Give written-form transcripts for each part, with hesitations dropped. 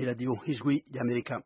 ni radio Ijwi y'Amerika.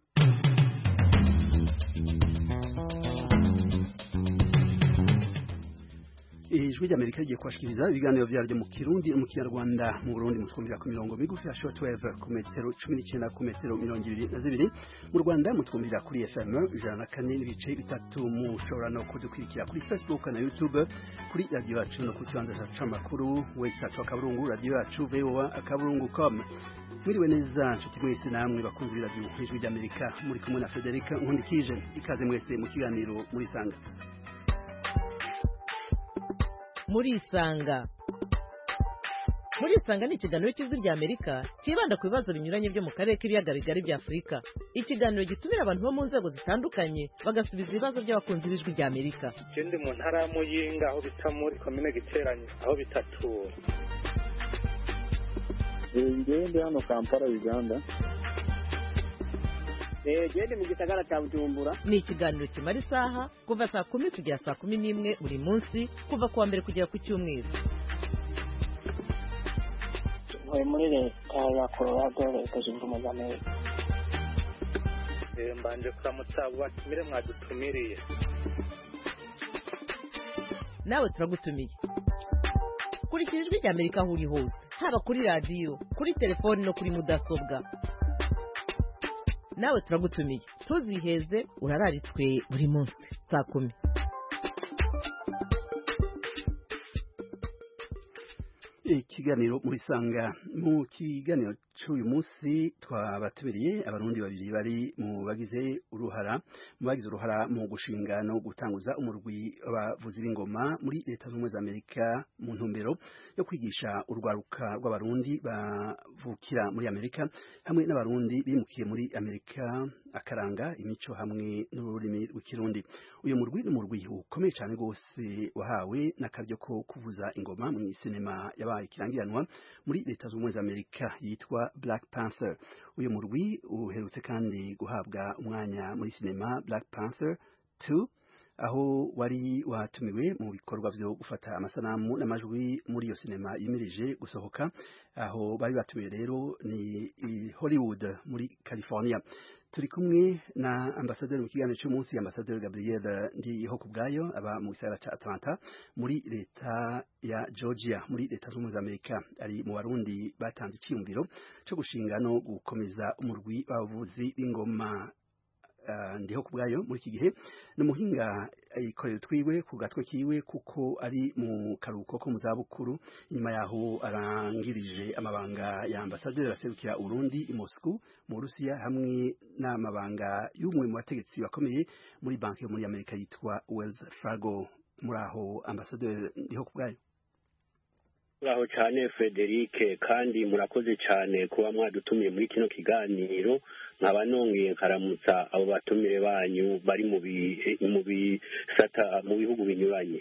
Ijwi ry'Amerika rigiye kwashikiriza ibiganiro vyaryo mu Kirundi mu Kinyarwanda mu Burundi mutwumvira ku mirongo migufi ya shortwave ku metero 19 ku metero 22 mu Rwanda mutwumvira kuri FM 104.3 mushobora no kudukurikira kuri Facebook na YouTube kuri radio yacu no ku kibanza c'amakuru website akaburungu radio yacu voa.com. Mwiriwe neza nshuti mwese namwe bakunzi radio Ijwi ry'Amerika muri kumwe na Frederica Nkundikije ikaze mwese mu kiganiro muri sanga. Murisanga ni ikiganiro cy'Ijwi ry'Amerika kibanda ku bibazo binyuranye byo mu karere k'ibiyaga bigari bya Afurika. Ikiganiro gitumira abantu bo mu nzego zitandukanye bagasubiza ibibazo by'abakunzi b'Ijwi ry'Amerika. Ikindi mu ntara ya Muyinga aho bita muri komine Giteranyi aho bitatura. Ngende hano Kampala Uganda. Gende mu gisagara cya Bujumbura. Ni ikiganiro kimara isaha kuva saa 10 kugera saa 11 buri munsi kuva kuwa mbere kugera ku cyumweru. Muri leta ya Colorado leta zunze ubumwe za Amerika. Mbanje kuramutsa batumire mwadutumiriye. Nawe turagutumiye. Kurikira Ijwi ry'Amerika aho uri hose, haba kuri radio, kuri telefone no kuri mudasobwa. Nawe turagutumiye tuziheze urararitswe buri munsi saa 10. Ikiganiro muri sanga mu kiganiro cy'uyu munsi twabatumiriye abarundi babiri bari mu bagize uruhara mu gushinga no gutanguza umurwi abavuzi b'ingoma muri leta z'ubumwe za Amerika mu ntumbero yo kwigisha urwaruka rw'abarundi bavukira muri Amerika hamwe n'abarundi bimukiye muri Amerika akaranga imico hamwe n'ururimi rw'ikirundi. Uyu murwi ni umurwi ukomeye cyane rwose wahawe n'akaryo ko kuvuza ingoma mu sinema yabaye kirangiranwa muri leta z'ubumwe za Amerika yitwa Black Panther. Uyu murwi uherutse kandi guhabwa umwanya muri sinema Black Panther 2 aho wari watumiwe mu bikorwa byo gufata amasanamu n'amajwi muri iyo sinema yimirije gusohoka. Aho bari batumiwe rero ni Hollywood muri California. Turi kumwe na ambasaderi mu kiganiro cy'umunsi, ambasaderi Gabriel Ndihokubwayo aba mu gisagara ca Atlanta muri leta ya Georgia muri leta z'ubumwe za Amerika. Ari mu Barundi batanze icyumviro cyo gushinga no gukomeza umurwi w'abavuzi b'ingoma. Ndihokubwayo muri iki gihe n'umuhinga ikorera twiwe ku gatwe kiwe kuko ari mu karuhuko ko mu zabukuru. Nyuma yaho arangirije amabanga ya ambasaderi aserukira Urundi i Moscow mu Rusiya hamwe n'amabanga y'umwe mu bategetsi bakomeye muri banki yo muri Amerika yitwa Wells Fargo. Muraho ambasaderi Ndihokubwayo. Muraho cyane Frederic, kandi murakoze cyane kuba mwadutumiye muri kino kiganiro. Nkaba nongeye nkaramutsa abo batumire banyu bari mu bisata mu bihugu binyuranye.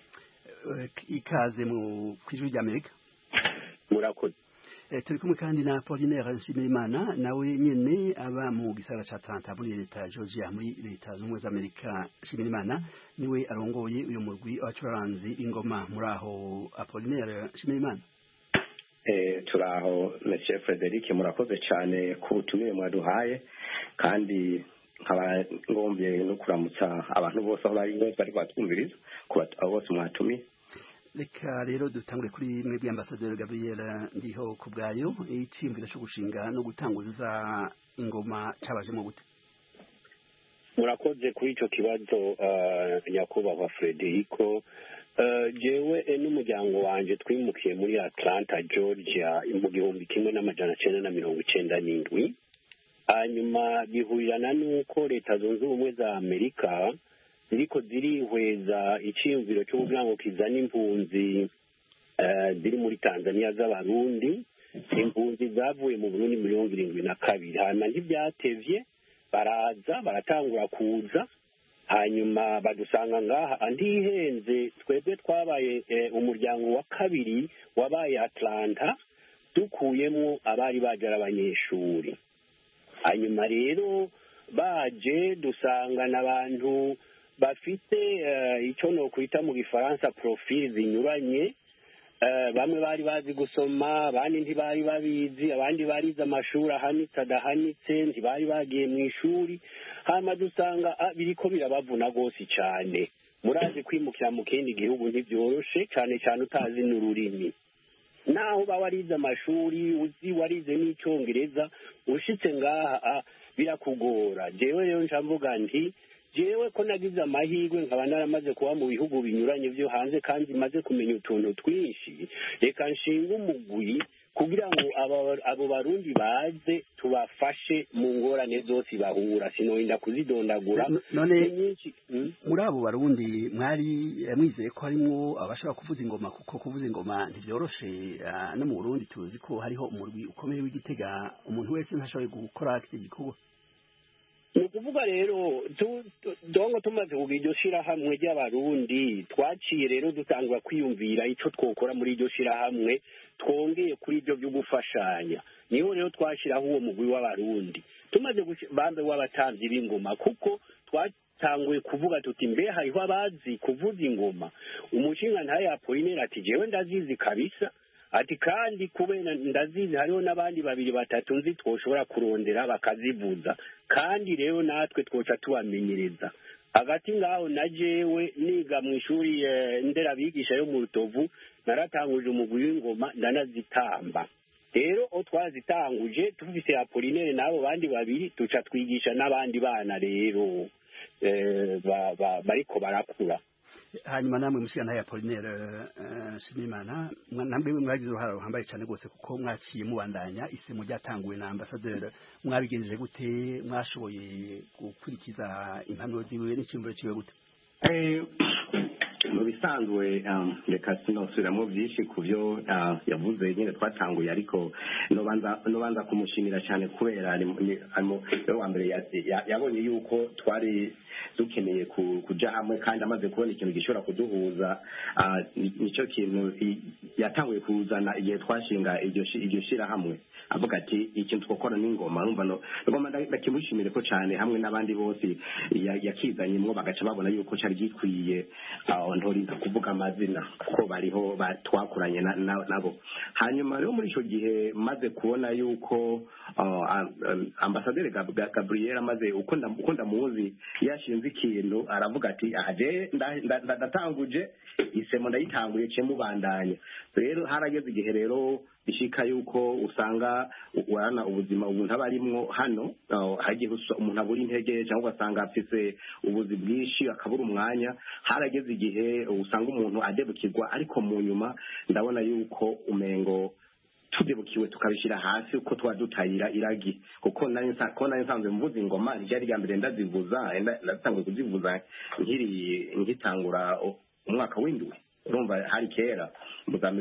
Ikaze mu Ijwi ry'Amerika. Murakoze. Turi kumwe kandi na Apollinaire Nshimirimana nawe nyene aba mu gisagara ca Atlanta muri leta ya Georgia muri leta z'ubumwe za Amerika. Nshimirimana niwe arongoye uyu murwi w'abacuranzi b'ingoma. Muraho Apollinaire Nshimirimana. Turaho Monsieur Frederic, murakoze cyane ku butumire mwaduhaye, kandi nkaba ngombye no kuramutsa abantu bose aho bari batwumviriza abo bose mwatumiye. Reka rero dutangure kuri mwebwe ambasaderi Gabriel Ndihokubwayo. Iciyumviro cyo gushinga no gutanguza ingoma cabajemo gute? Murakoze kuri ico kibazo nyakubahwa Frederico. Jewe n'umuryango wanje twimukiye muri Atlanta Georgia mu 1997. Hanyuma bihurirana nuko leta zunze ubumwe za Amerika ziriko zirihweza iciyumviro cyo kugira ngo kizana impunzi ziri muri Tanzania z'abarundi. Impunzi zavuye mu Burundi 1972. Hanyuma ntibyatevye baraza baratangura kuza. Hanyuma badusanga ngaha andihenze twebwe twabaye umuryango wa kabiri wabaye Atlanta dukuyemo abari bajara abanyeshuri. Hanyuma rero baje dusangana abantu bafite icyo no kwita mu Gifaransa profil zinyuranye bamwe bari bazi gusoma abandi ntibari babizi abandi barize amashuri ahanitse adahanitse ntibari bagiye mu ishuri hama dusanga biriko birabavuna rwose cyane murazi kwimukira mu kindi gihugu ntibyoroshe cyane cyane utazi n'ururimi naho uba warize amashuri uzi warize n'icyongereza ushitse ngaha birakugora jewe rero ncavuga nti jewe ko nagize amahirwe nkaba naramaze kuba mu bihugu binyuranye byo hanze kandi maze kumenya utuntu twinshi reka nshinga umugwi kugira ngo abo barundi baze tubafashe mu ngorane zose bahura sinorinda kuzidondagura none muri abo barundi mwari mwizeye ko harimwo abashobora kuvuza ingoma kuko kuvuza ingoma ntibyoroshe no mu Burundi tuzi ko hariho umurwi ukomeye w'Igitega umuntu wese ntashoboye gukora iki gikorwa ni ukuvuga rero dongo tumaze kugira iryo shirahamwe ry'abarundi twaciye rero dutangura kwiyumvira icyo twokora muri iryo shirahamwe twongeye kuri ibyo byo gufashanya niho rero twashiraho uwo mugwi w'abarundi tumaze bambe w'abatamvyi b'ingoma kuko twatanguye kuvuga tuti mbe hariho abazi kuvuza ingoma umushinga ntaye Apollinaire ati jewe ndazizi kabisa ati kandi kubera ndazizi hariho n'abandi babiri batatu nzi twoshobora kurondera bakazivuza kandi rero natwe twoca tubamenyereza hagati ngaho na jewe niga mu ishuri nderabigisha yo mu Rutovu naratanguje umugwi w'ingoma ndanazitamba rero o twazitanguje tufise Apollinaire n'abo bandi babiri tuca twigisha n'abandi bana rero bariko barakura hanyuma namwe mushikana ya Apollinaire Nshimiyimana namwe mwagize uruhara ruhambaye cyane rwose kuko mwaciye mubandanya isemo ryatanguwe na ambassadeur mwabigenjeje gute mwashoboye gukurikiza impanuro ziwe n'icyumviro ciwe gute mu bisanzwe reka sinosubiramo byinshi ku byo yavuze nyine twatanguye ariko nobanza kumushimira cyane kubera rero wa mbere yabonye yuko twari dukeneye kuja hamwe kandi amaze kubona ikintu gishobora kuduhuza nicyo kintu yatanguye kuzana igihe twashinga iryo shirahamwe avuga ati ikintu twokora n'ingoma ngoma ndakimushimire ko cyane hamwe n'abandi bose yakizanyemo bagaca babona yuko cyari gikwiye ntorinda kuvuga amazina kuko bariho twakuranye nabo hanyuma rero muri icyo gihe maze kubona yuko ambasaderi Gabriel amaze uko ndamuzi yashinze ikintu aravuga ati aje ndatanguje isemo ndayitanguye cye mubandanya rero harageze igihe rero bishika yuko usanga urana ubuzima umuntu abarimwo hano hagiye umuntu abura intege cyangwa ugasanga afise ubuzi bwinshi akabura umwanya harageze igihe usanga umuntu adebukirwa ariko mu nyuma ndabona yuko umengo tudebukiwe tukabishira hasi uko twadutayira iragi kuko nari nsanzwe mvuza ingoma ryari rya mbere ndatanguye kuzivuza nkitangura umwaka w'indwi urumva hari kera mu za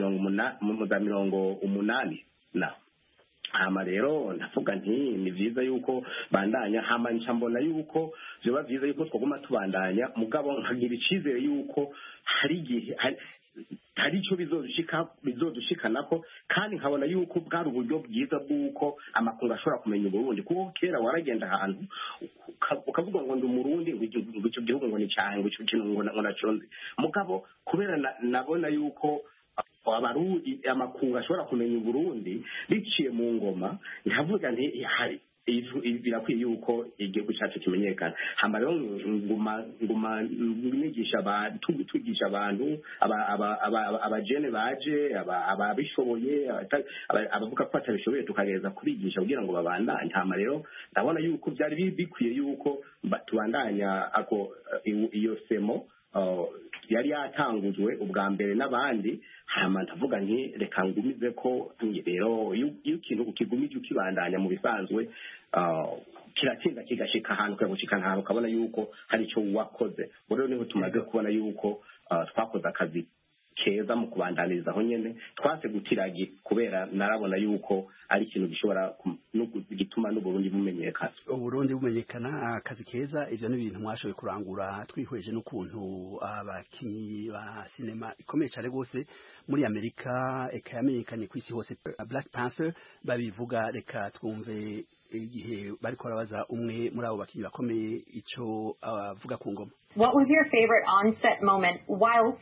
1980 na hama rero ndavuga nti ni vyiza yuko bandanya hama ncambona yuko byoba vyiza yuko twaguma tubandanya mugabo nkagira icizere yuko hari igihe hari icyo bizodushikanako kandi nkabona yuko bwari uburyo bwiza bw'uko amakungu ashobora kumenya Uburundi kuko kera waragenda ahantu ukavuga ngo ndi umurundi ngo icyo gihugu ngo ni cyane ngo icyo kintu ngo naconze mugabo kubera nabona yuko abarundi amakungu ashobora kumenya Uburundi biciye mu ngoma ntavuga nti hari birakwiye yuko igihugu cyacu kimenyekana hama rero nguma nigisha abantu tugisha abantu abajene baje ababishoboye abavuga ko batabishoboye tukagereza kubigisha kugira ngo babandanye hama rero ndabona yuko byari bikwiye yuko tubandanya iyo semo yari yatangujwe ubwa mbere n'abandi hama ndavuga nti reka ngumize ko rero iyo ikintu ukigumije ukibandanya mu bisanzwe kiratsinda kigashika ahantu kagushika ahantu ukabona yuko hari icyo wakoze rero niho tumaze kubona yuko twakoze akazi keza mu kubandaniriza aho nyene twase gutiragi kubera narabona yuko ari ikintu gishobora gituma n'Uburundi bumenyekana Uburundi bumenyekana akazi keza ivyo ni ibintu mwashoboye kurangura twihweje n'ukuntu abakinyi ba sinema ikomeye cyane gose muri Amerika eka yamenyekanye ku isi hose Black Panther babivuga reka twumve igihe bariko barabaza umwe muri abo bakinyi bakomeye ico avuga ku ngoma. What was your favorite on-set moment whilst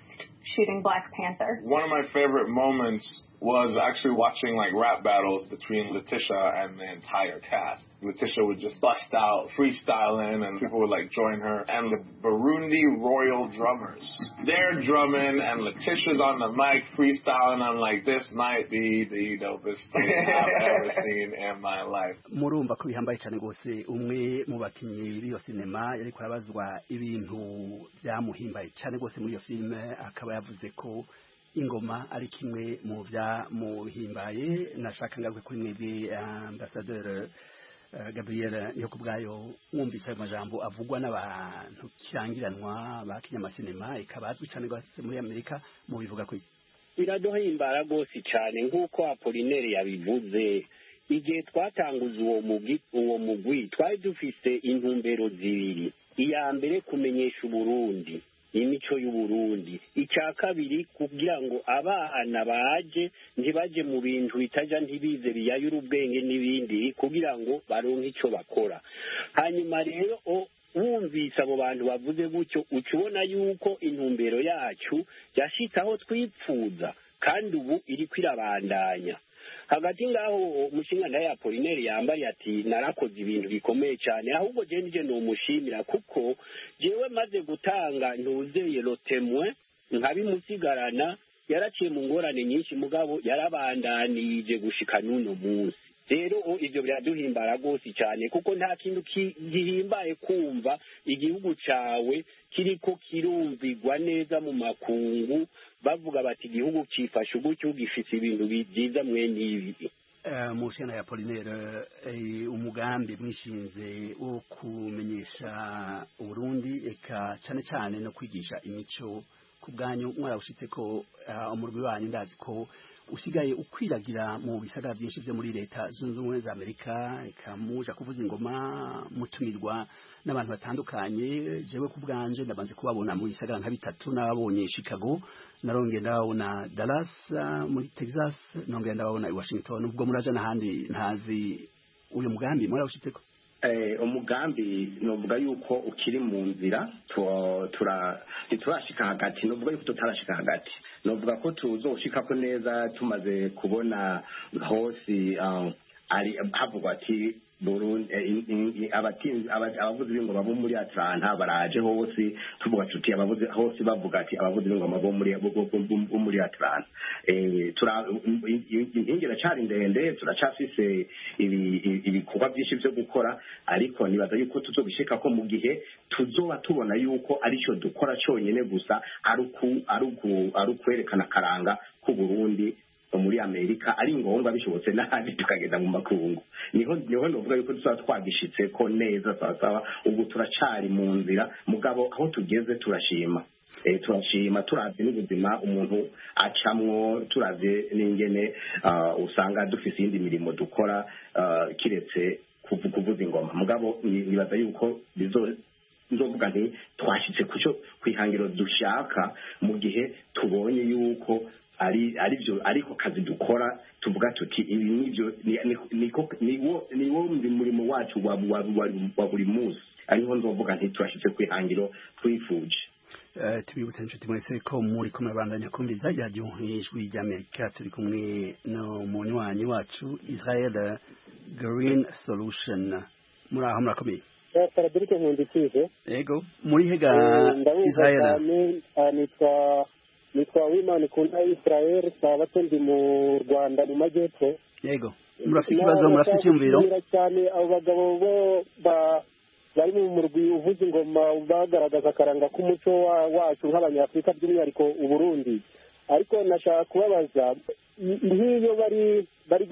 shooting Black Panther. One of my favorite moments was actually watching like rap battles between Letitia and the entire cast. Letitia would just bust out freestyling and people would like join her. And the Burundi Royal Drummers, they're drumming and Letitia's on the mic freestyling. I'm like, this might be the dopest thing I've ever seen in my life. Murumva ko bihambaye cyane gose umwe mu bakinyi b'iyo sinema yari kurabazwa ibintu byamuhimbaye cyane gose muri iyo filme akaba yavuze ko ingoma ari kimwe mu byamuhimbaye. Nashaka ngaruke kuri mwebwe Ambassadeur Gabriel Nyokubwayo, mwumvise ayo majambo avugwa n'abantu kirangiranwa bakinya amasinema ikabazwi cyane gose muri Amerika, mu bivuga ko biraduhimbara rwose cyane nk'uko Apollinaire yabivuze. Igihe twatanguza uwo mugwi twari dufise intumbero zibiri. Iya mbere kumenyesha Uburundi, imico y'Uburundi. Icya kabiri kugira ngo abana baje ntibaje mu bintu bitaja ntibize biyayura ubwenge n'ibindi, kugira ngo baronke icyo bakora. Hanyuma rero wumvise abo bantu bavuze gutyo ukibona yuko intumbero yacu yashitse aho twipfuza kandi ubu iri kwirabandanya. Hagati ngaho umushinga ya Apollinaire yambari ati narakoze ibintu bikomeye cyane, ahubwo je nije no mushimira kuko jewe maze gutanga ntuzeye lotemwe nkabimusigarana yaraciye mu ngorane nyinshi mugabo yarabandanije gushika nuno munsi. Rero ivyo biraduhimbara gose cyane kuko nta kintu gihimbaye kumva igihugu cawe kiriko kirumvigwa neza mu makungu bavuga bati igihugu cifashe gutyo gifise ibintu byiza mwene ibi. Mushana ya Apollinaire, umugambi mwishinze wo kumenyesha Uburundi eka cyane cyane no kwigisha imico ku bwanyu mwarabushyitse ko umurwi wanyu ndazi ko usigaye ukwiragira mu bisagara byinshi byo muri leta zunze ubumwe za Amerika, ikamuja kuvuza ingoma mutumirwa n'abantu batandukanye. Jewe ku bwanje ndabanze kubabona mu bisagara nka bitatu, nababonye Chicago, narongeye ndabona Dallas muri Texas, nongeye ndabona i Washington. Ubwo muraja n'ahandi ntazi uyu mugambi mwarabushyitse ko? Umugambi novuga yuko ukiri mu nzira, turashika hagati, novuga yuko tutarashika hagati, novuga ko tuzoshika ko neza tumaze kubona hose ari havugwa ati Burundi abavuzi b'ingoma bo muri Atlanta baraje hose, tuvuga tuti abavuzi hose bavuga ati abavuzi b'ingoma bo muri Atlanta. Inkingira cyari ndende, turacafise ibikorwa byinshi byo gukora, ariko nibaza yuko tuzobishika ko mu gihe tuzoba tubona yuko arico dukora cyonyine gusa ari kwerekana karanga ku Burundi muri Amerika, ari ngombwa bishobotse n'ahandi tukagenda mu makungu. Niho novuga yuko tuzaba twagishitse ko neza sasa. Ubu turacari mu nzira mugabo aho tugeze turashima. Turashima turavye n'ubuzima umuntu acamwo, turavye n'ingene usanga dufise indi mirimo dukora kiretse kuvuza ingoma. Mugabo nibaza yuko nzovuga nti twashitse kuco kwihangiro dushaka mu gihe tubonye yuko ari byo ariko kazi dukora, tuvuga tuti ibi nivyo niwo murimo wacu wa buri munsi. Ariho nzovuga nti turashitse kwihangiro twifuje. Tubibutse inshuti mwese ko muri kumwe bandanya kumviza radio ijwi ry'Amerika. Turi kumwe no munywanyi wacu Israel Green Solution. Muraho murakomeye? Frederic Nkundikije. Yego, muri hega Israel? Nitwa Wimana Kunda Israel, sabato ndi mu Rwanda mu majyepfo. Yego, murafite ikibazo, murafite icyumviro cyane. Abo bagabo bo bari mu murwi uvuza ingoma bagaragaza akaranga k'umuco wacu nk'abanyafurika by'umwihariko Uburundi. Ariko nashaka kubabaza, nk'iyo bari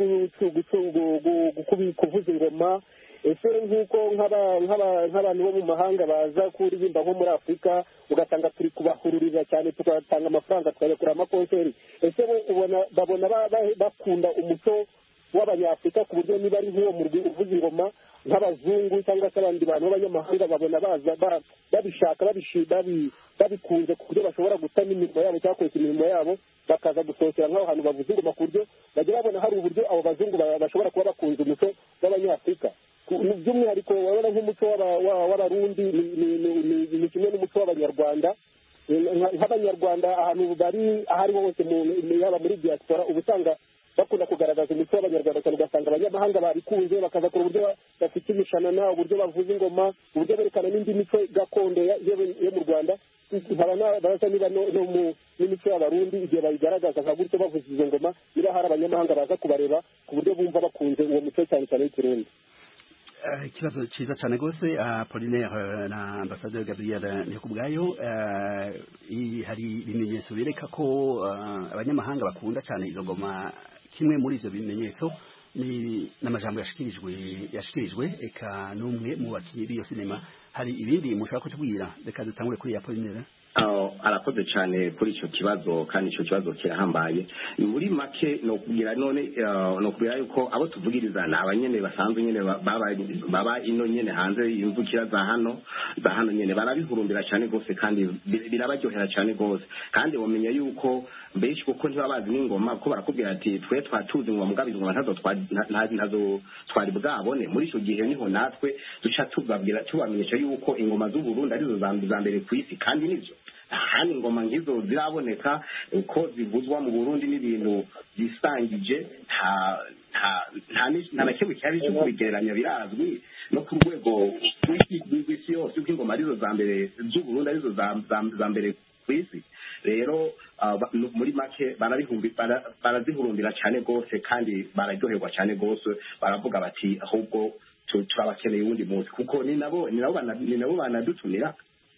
kuvuza ingoma, ese nk'uko nk'abantu bo mu mahanga baza kuririmba nko muri Afurika ugasanga turi kubahururira cyane, tugatanga amafaranga tukayakura amakonseri, ese babona bakunda umuco w'abanyafurika ku buryo niba ari nk'uwo murwi uvuza ingoma nk'abazungu cyangwa se abandi bantu b'abanyamahanga babona baza babishaka babikunze ku buryo bashobora guta n'imirimo yabo cyangwa kwesa imirimo yabo bakaza gusohokera nk'aho hantu bavuza ingoma ku buryo bagira babona hari uburyo abo bazungu bashobora kuba bakunze umuco w'abanyafurika. By'umwihariko wabona nk'umuco w'abarundi ni kimwe n'umuco w'abanyarwanda, nk'abanyarwanda ahantu bari aho ariho hose yaba muri diaspora uba usanga bakunda kugaragaza umuco w'abanyarwanda cyane, ugasanga abanyamahanga babikunze bakaza kure uburyo bafite imishanana, uburyo bavuza ingoma, uburyo berekana n'indi mico gakondo yo mu Rwanda. nkaba baza niba no mu n'imico y'abarundi igihe bayigaragaza nka gutyo bavuza izo ngoma, niba hari abanyamahanga baza kubareba ku buryo bumva bakunze uwo muco cyane cyane w'ikirundi. Ikibazo cyiza cyane rwose Apollinaire na Ambassadeur Gabriel Ndikubwayo, hari ibimenyetso bireka ko abanyamahanga bakunda cyane izo ngoma. Kimwe muri ivyo bimenyetso ni n'amajambo yashikirijwe eka n'umwe mu bakinyi b'iyo sinema. Hari ibindi mushaka kutubwira? Reka dutangure kuri Apollinaire. Arakoze cyane kuri icyo kibazo, kandi icyo kibazo kirahambaye. Muri make no kugira none no kugira yuko abo tuvugiriza ni abanyene basanzwe nyene baba ino nyene hanze imvukira za hano nyene barabihurumbira cyane gose, kandi birabaryohera cyane gose. Kandi bamenya yuko mbeshi kuko ntibabazi n'ingoma, ko barakubwira ati twe twatuzi ngo mugabiza ngo ntazo twari bwabone. Muri icyo gihe niho natwe duca tubamenyesha yuko ingoma z'u Burundi arizo za mbere ku isi, kandi nivyo hano ingoma ngizo ziraboneka uko zivuzwa mu Burundi n'ibintu bisangije nta na kimwe cyari cyo kubigereranya, birazwi no ku rwego rw'isi yose uko ingoma arizo za mbere z'u Burundi arizo za mbere ku isi. Rero muri make barazihurumbira cyane gose, kandi bararyoherwa cyane gose, baravuga bati ahubwo turabakeneye uwundi munsi, kuko ni nabo banadutumira.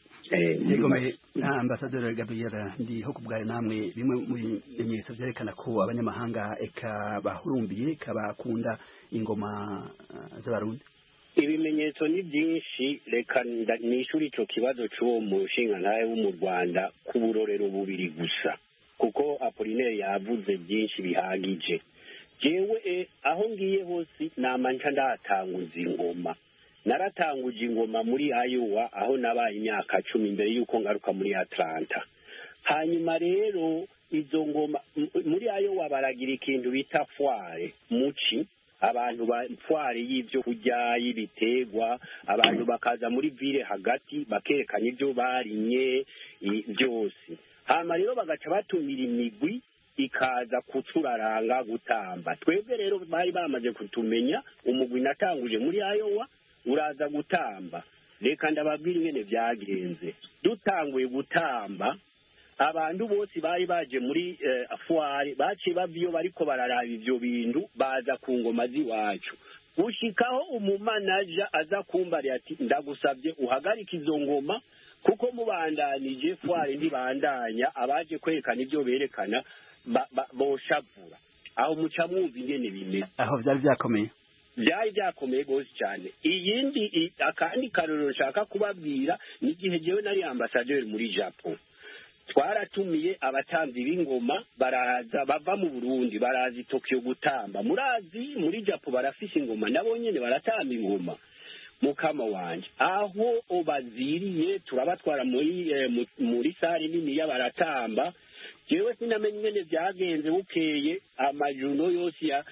Ambassadeur Gabriel Ndikubwayo, namwe bimwe mu bimenyetso byerekana ko abanyamahanga eka bahurumbiye kabakunda ingoma z'abarundi? Ibimenyetso ni byinshi, reka nishuri ico kibazo c'uwo mushinga ntaye wo mu Rwanda ku burorero bubiri gusa, kuko Apollinaire yavuze byinshi bihagije. Jewe aho ngiye hose namanca ndatanguza ingoma. Naratanguje ingoma muri Iowa aho nabaye imyaka 10 imbere yuko ngaruka muri Atlanta. Hanyuma rero izo ngoma muri Iowa baragira ikintu bita foire muci, abantu ba foire y'ivyo kurya y'ibiterwa, abantu bakaza muri ville hagati bakerekana ivyo barinye byose. Hanyuma rero bagaca batumira imigwi ikaza kuturaranga gutamba. Twebwe rero bari bamaze kutumenya umugwi natanguje muri Iowa uraza gutamba. Reka ndababwira ingene byagenze. Dutanguye gutamba, abantu bose bari baje muri foire baciye bavyo bariko bararaba ivyo bintu, baza ku ngoma ziwacu. Gushikaho umumanaja aza kumbari ati ndagusabye uhagarika izo ngoma, kuko mubandanije foire ndibandanya, abaje kwerekana ivyo berekana boshavura. Aho muca mwumva ingene bimeze. Aho byari byakomeye. Byari byakomeye gose cyane. Iyindi akandi karoro nshaka kubabwira ni igihe jewe nari ambassadeur muri Japan. Twaratumiye abatambi b'ingoma baraza bava mu Burundi, baraza i Tokyo gutamba. Murazi muri Japan barafise ingoma, nabo nyene baratamba ingoma. Mukama wanje aho obaziriye turabatwara muri sare nini y'abaratamba. Jewe sinamenye ingene byagenze, bukeye amajuno yose ya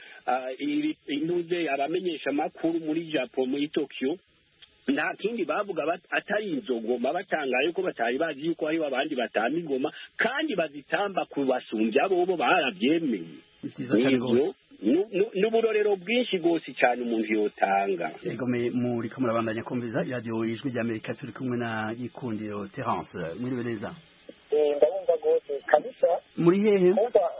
intuze abamenyesha makuru muri Japan muri Tokyo nta kindi bavuga atari inzogoma, batangaye ko batari bazi yuko ari abandi batamba ingoma kandi bazitamba kubasumbya bobo barabyemeye. N'uburorero bwinshi gose cyane umuntu yotanga. Egome muri ko murabandanya kumviza radio Ijwi rya Amerika, turi kumwe na Gikundiro Terence. Mwiriwe neza? Ndabumva gose kabisa. Muri hehe?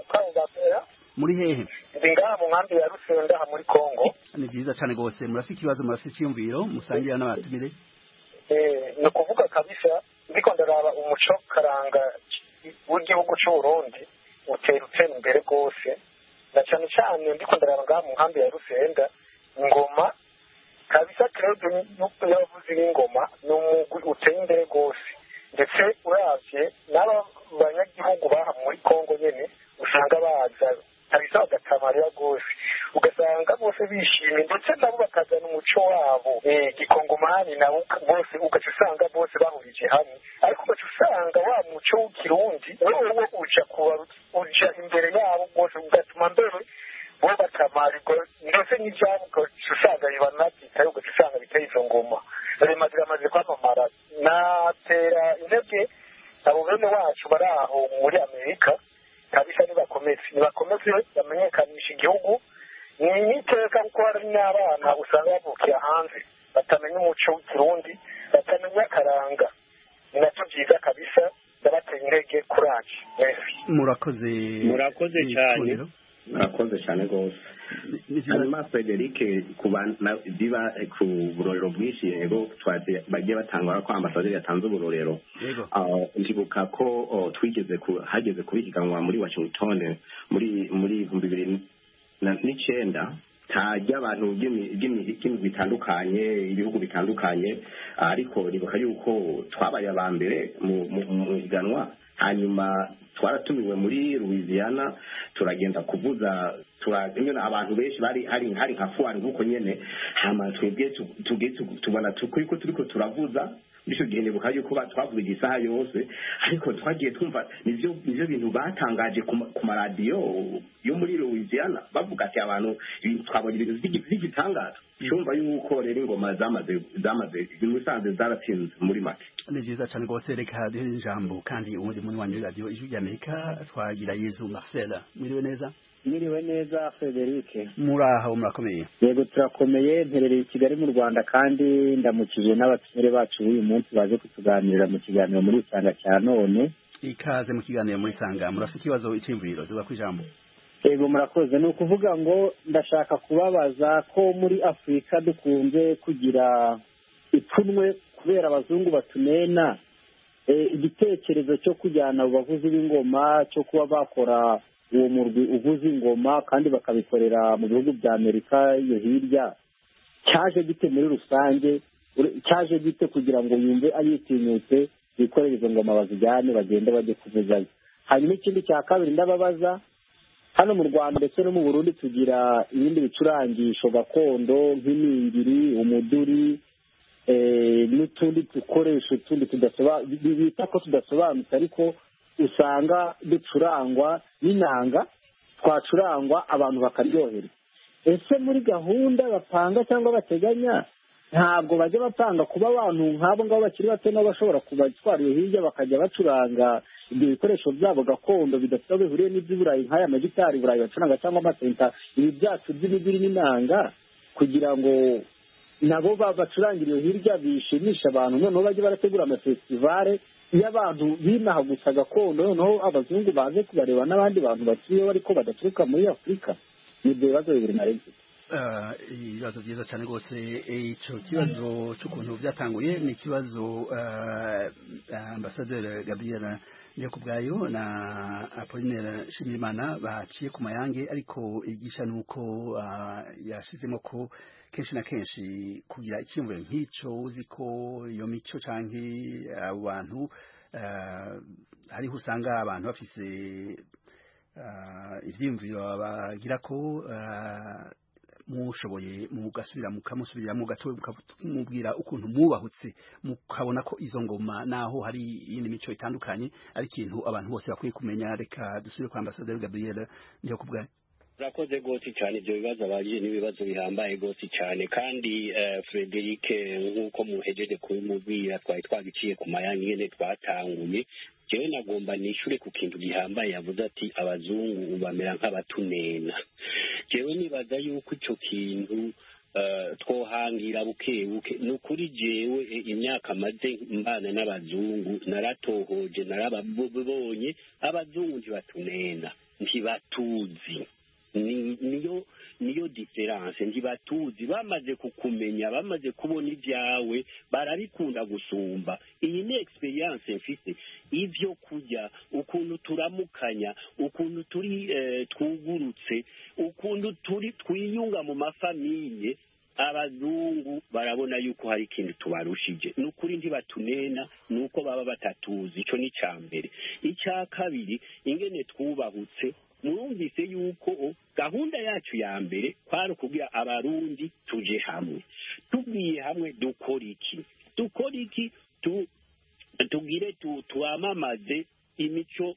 Muri hehe? Ngaha mu nkambi ya Rusenda ha muri Kongo. Ni byiza cyane gose, murafite ikibazo, murafite icyumviro musangira n'abatumire? No kuvuga kabisa, ndiko ndaraba umuco karanga w'igihugu cy'u Burundi utera imbere gose, na cyane cyane ndiko ndaraba ngaha mu nkambi ya Rusenda ingoma kabisa. Claude nuko yavuze ingoma ni umugwi uteye imbere gose, ndetse uravye n'aba banyagihugu baha muri Kongo nyene usanga baza kabisa bagatamarira gose, ugasanga bose bishimye, ndetse nabo bakazana umuco wabo gikongomani nabo bose, ugaca usanga bose bahurije hamwe. Ariko ugaca usanga wa muco w'ikirundi wewe uja imbere yabo bose, ugatuma mbere bo batamarirwa, ndetse n'ivyabo ugaca usanga bibanabyitaye, ugaca usanga biteye izo ngoma. Remaze kwamamara, natera intege abo bene wacu bari aho muri amerika kabisa nibakomeze bamenyekanisha igihugu ni iteka kuko hari n'abana usanga bavukira hanze batamenya umuco w'ikirundi batamenya akaranga ni nacyo byiza kabisa ndabateye intege kuraje murakoze cyane murakoze cyane rwose hanyuma Frederic biba ku burorero bwinshi yego bagiye batanga ko ambasaderi yatanze uburorero ndibuka ko hageze kubihiganwa muri Washington muri 2009 tajya abantu b'imigwi bitandukanye ibihugu bitandukanye ariko ribuka yuko twabaye aba mbere mu higanwa hanyuma twaratumiwe muri Louisiana turagenda kuvuza abantu benshi bari hari nka fuwari nk'uko nyene hama twebwe tubona turiko turavuza bityo gihe ndibuka yuko twavuze isaha yose ariko twagiye twumva nivyo bintu batangaje ku maradiyo yo muri Louisiana bavuga ati abantu twabonye ibintu by'igitangaza cyumva yuko rero ingoma zamaze musanze zaratsinze muri make ni byiza cyane rwose reka duhe ijambo kandi ubundi muri wanyu radio ijwi ry'Amerika twagira Yezu Marcel mwiriwe neza Mwiriwe neza Frederic muraho murakomeye yego turakomeye mperereye i Kigali mu Rwanda kandi ndamukije n'abatumire bacu uyu munsi baje kutuganirira mu kiganiro muri Sanga cya none ikaze mu kiganiro muri Sanga murafite ikibazo icimviro duga ku ijambo yego murakoze ni ukuvuga ngo ndashaka kubabaza ko muri Afurika dukunze kugira ipfunwe kubera abazungu batunena igitekerezo cyo kujyana abavuzi b'ingoma cyo kuba bakora uwo murwi uvuza ingoma kandi bakabikorera mu bihugu bya Amerika iyo hirya cyaje gite muri rusange cyaje gite kugira ngo yumve ayitinyutse bikorera izo ngoma bazijyane bagende bajye kuvuzayo hanyuma ikindi cya kabiri ndababaza hano mu Rwanda ndetse no mu Burundi tugira ibindi bicurangisho gakondo nk'iningiri umuduri n'utundi dukoresho tundi bita ko tudasobanutse ariko usanga ducurangwa n'inanga twacurangwa abantu bakaryoherwa ese muri gahunda bapanga cyangwa bateganya ntabwo bajya bapanga kuba abantu nk'abo ngabo bakiri bato nabo bashobora kubatwara iyo hirya bakajya bacuranga ibyo bikoresho byabo gakondo bidafite aho bihuriye n'iby'iburayi nk'aya magitari burayi bacuranga cyangwa amasenta ibi byacu by'imiduri n'inanga kugira ngo nabo bacurangira iyo hirya bishimisha abantu noneho bajye barategura amafestivale iyo abantu binaha gusa gakondo noneho abazungu baze kubareba n'abandi bantu bakiriho ariko badaturuka muri Afurika ibyo bibazo bibiri na rimwe ibibazo byiza cyane rwose icyo kibazo cy'ukuntu byatanguye ni ikibazo ambasaderi Gabriel Ndikubwayo na Apollinaire Nshimiyimana baciye ku mayange ariko igisha nuko yashizemo ko kenshi na kenshi kugira icyumviro nk'icyo uzi ko iyo mico canke abo bantu hariho usanga abantu bafise ivyiyumviro bagira ko mushoboye mugasubira mukamusubira mukamubwira ukuntu mubahutse mukabona ko izo ngoma naho hari iyindi mico itandukanye ari ikintu abantu bose bakwiye kumenya reka dusubire kwa ambasaderi Gabriel Ndikubwayo urakoze rwose cyane ibyo bibazo abagiye n'ibibazo bihambaye rwose cyane kandi Frederic nk'uko muhejeje kubimubwira twari twagiciye ku mayange nyine twatanguye jewe nagomba nishure ku kintu gihambaye yavuze ati abazungu bamera nk'abatunena jewe nibaza yuko ico kintu twohangira buke buke ni ukuri jewe imyaka maze mbana n'abazungu naratohoje narababonye abazungu ntibatunena ntibatuzi niyo diferanse ntibatuzi bamaze kukumenya bamaze kubona ibyawe barabikunda gusumba iyi ni experience mfite ivyo kujya ukuntu turamukanya ukuntu turi twugurutse ukuntu turi twiyunga mu mafamiye abazungu barabona yuko hari ikintu tubarushije nukuri ntibatunena nuko baba batatuzi ico ni cambere icya kabiri ingene twubahutse murumvise yuko gahunda yacu ya mbere kwari kugira abarundi tuje hamwe tugiye hamwe dukora iki tugire tuamamaze imico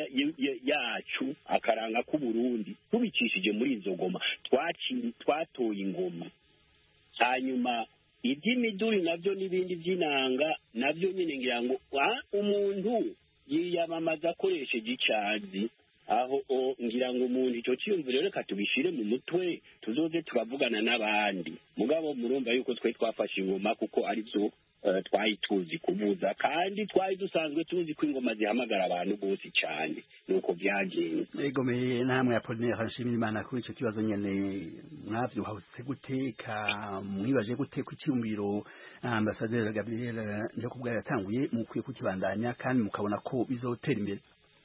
yacu akaranga k'uburundi tubicishije muri izo ngoma twatoye ingoma hanyuma iby'imiduri nabyo n'ibindi by'inanga nabyo nyine ngira ngo umuntu yiyamamaza akoresheje icazi aho ngira ngo umuntu icyo cyiyumviro reka tubishire mu mutwe tuzoze turavugana n'abandi mugabo murumva yuko twe twafashe ingoma kuko ari byo twari tuzi kuvuza kandi twari dusanzwe tuzi ko ingoma zihamagara abantu bose cyane nuko byagenze egomeye namwe Apollinaire nshimira Imana kuri icyo kibazo nyene mwavyuhase guteka mwibaje gute ku cyumviro Ambassadeur Gabriel Ndikubwayo yatanguye mukwiye kukibandanya kandi mukabona ko bizotera imbere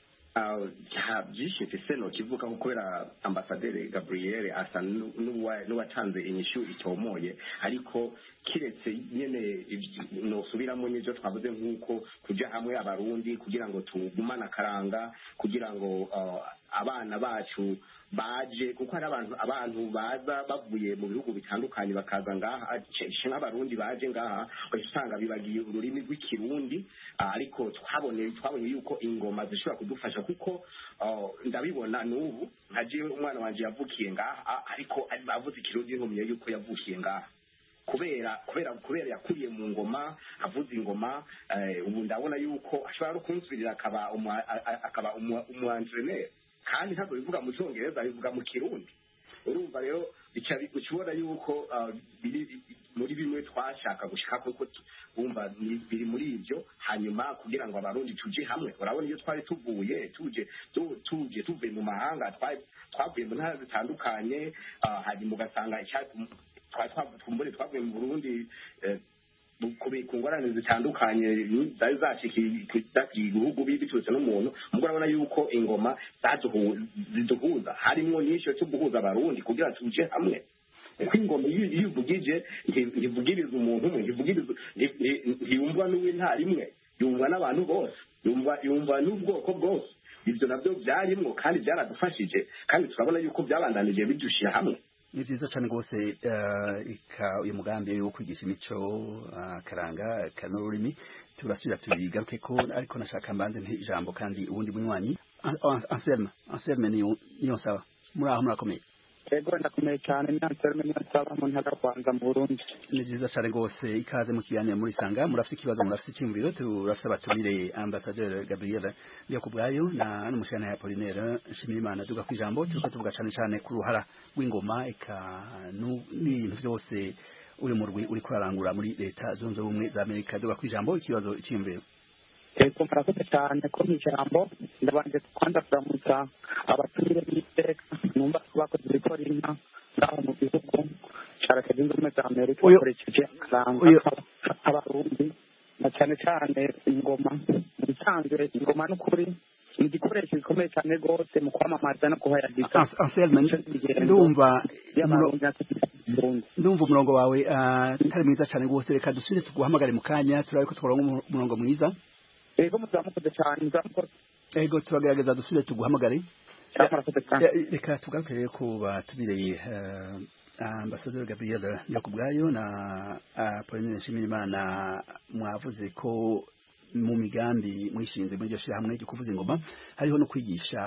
byinshi mfise no kivuga ko kubera Ambassadeur Gabriel asa n'uwatanze inyishu itomoye ariko kiretse nyene no subiramo n'ivyo twavuze nk'uko kuja hamwe abarundi kugira ngo tugumana karanga kugira ngo abana bacu baje kuko hari abantu baza bavuye mu bihugu bitandukanye bakaza ngaha nk'abarundi baje ngaha usanga bibagiye ururimi rw'ikirundi ariko twabonye yuko ingoma zishobora kudufasha kuko ndabibona n'ubu nkaje umwana wanje yavukiye ngaha ariko avuze ikirundi nkumye yuko yavukiye ngaha kubera yakuriye mu ngoma avuze ingoma ubu ndabona yuko ashobora no kunsubirira akaba umu-entraîneur kandi ntabwo bivuga mu cyongereza bivuga mu kirundi urumva rero ukibona yuko muri bimwe twashaka gushika kuko wumva biri muri ibyo hanyuma kugira ngo abarundi tuje hamwe urabona iyo twari tuvuye tuvuye mu mahanga twavuye mu ntara zitandukanye hanyuma ugasanga twavuye mu Burundi ku ngorane zitandukanye zari zashikiye ibihugu biturutse n'umuntu mugabo urabona yuko ingoma ziduhuza harimo n'icyo cyo guhuza abarundi kugira tuje hamwe kuko ingoma iyo ivugije ntivugiriza umuntu umwe ntiyumvwa n'uw'intara imwe yumvwa n'abantu bose yumva n'ubwoko bwose ibyo nabyo byarimwo kandi byaradufashije kandi turabona yuko byabandanije bidushyira hamwe ni byiza cyane rwose uyu mugambi wo kwigisha imico karanga n'ururimi turasubira tubigaruke ko ariko nashaka mbanze ijambo kandi ubundi bunywanyi Anselme niyo nsaba muri aho murakomeye Ego ndakomeye cyane ni Anselme niyo nsaba mu ntara Rwanda mu Burundi ni byiza cyane rwose ikaze mu kiganiro muri sanga murafite ikibazo murafite icyumviro turafite abatumire Ambassadeur Gabriel Ndikubwayo na n'umushana ya Apollinaire Nshimiyimana duga kwijambo turiko tuvuga cyane ku ruhara rw'ingoma eka n'ibintu byose uri mu rwi uri kurarangura muri leta zunze ubumwe za Amerika duga kwijambo ikibazo icyumviro Ego murakoze cyane ko ijambo ndabanje kwanda kuramutsa abatumire b'iteka numva bakoze ibikorina ngaho mu gihugu cya Leta Zunze Ubumwe za Amerika bakoresheje akaranga abarundi na cyane cyane ingoma mu bisanzwe ingoma n'ukuri ni igikoresho gikomeye cyane rwose mu kwamamaza no kuhayagika Anselme ndumva umurongo wawe utari mwiza cyane rwose reka dusubire tuguhamagare mu kanya turabe ko twaronka umurongo mwiza Ego muzamukoze cyane Ego turagerageza dusubire tuguhamagare reka tugaruke rero ko batubireye Ambassadeur Gabriel Ndikubwayo na Apollinaire Nshimiyimana mwavuze ko mu migambi mwishinze muri iryo shyirahamwe ryo kuvuza ingoma hariho no kwigisha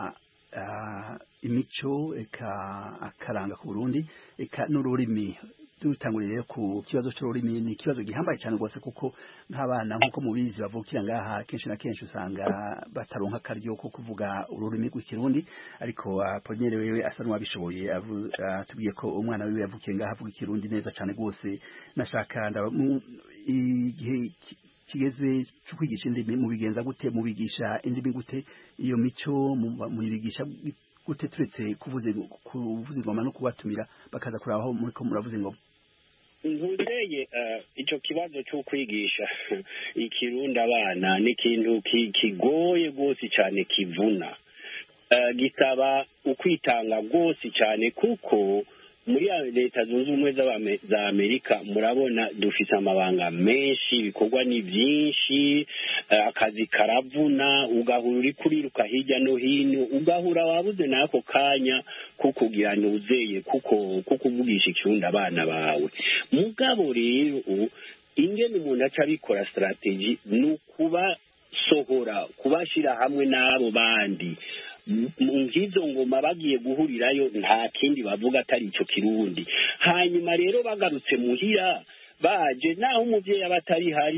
imico eka akaranga ku Burundi eka n'ururimi dutangurire ku kibazo cy'ururimi ni ikibazo gihambaye cyane rwose kuko nk'abana nk'uko mubizi bavukira ngaha kenshi na kenshi usanga bataronka akaryo ko kuvuga ururimi rw'ikirundi ariko Apollinaire wewe asa n'uwabishoboye atubwiye ko umwana wiwe yavukiye ngaha avuga ikirundi neza cyane rwose nashaka igihe kigeze cyo kwigisha indimi mubigenza gute mubigisha indimi gute iyo mico mubigisha gute turetse kuvuza ingoma no kubatumira bakaza kurabaho muri ko muravuza ingoma ntureye icyo kibazo cyo kwigisha ikirundi abana ni ikintu kigoye rwose cyane kivuna gisaba ukwitanga rwose cyane kuko muri Leta Zunze Ubumwe za Amerika murabona dufite amabanga menshi ibikorwa ni byinshi akazi karavuna ugahura uri kuriruka hirya no hino ugahura wabuze n'ako kanya kukugira nuzeye kuko kuvugisha ikirundi abana bawe mugabo rero ingene umuntu aca abikora strategy ni ukubasohora kubashyira hamwe n'abo bandi nk'izo ngoma bagiye guhurirayo nta kindi bavuga atari icyo kirundi hanyuma rero bagarutse muhira baje naho umuvyeyi aba atari hari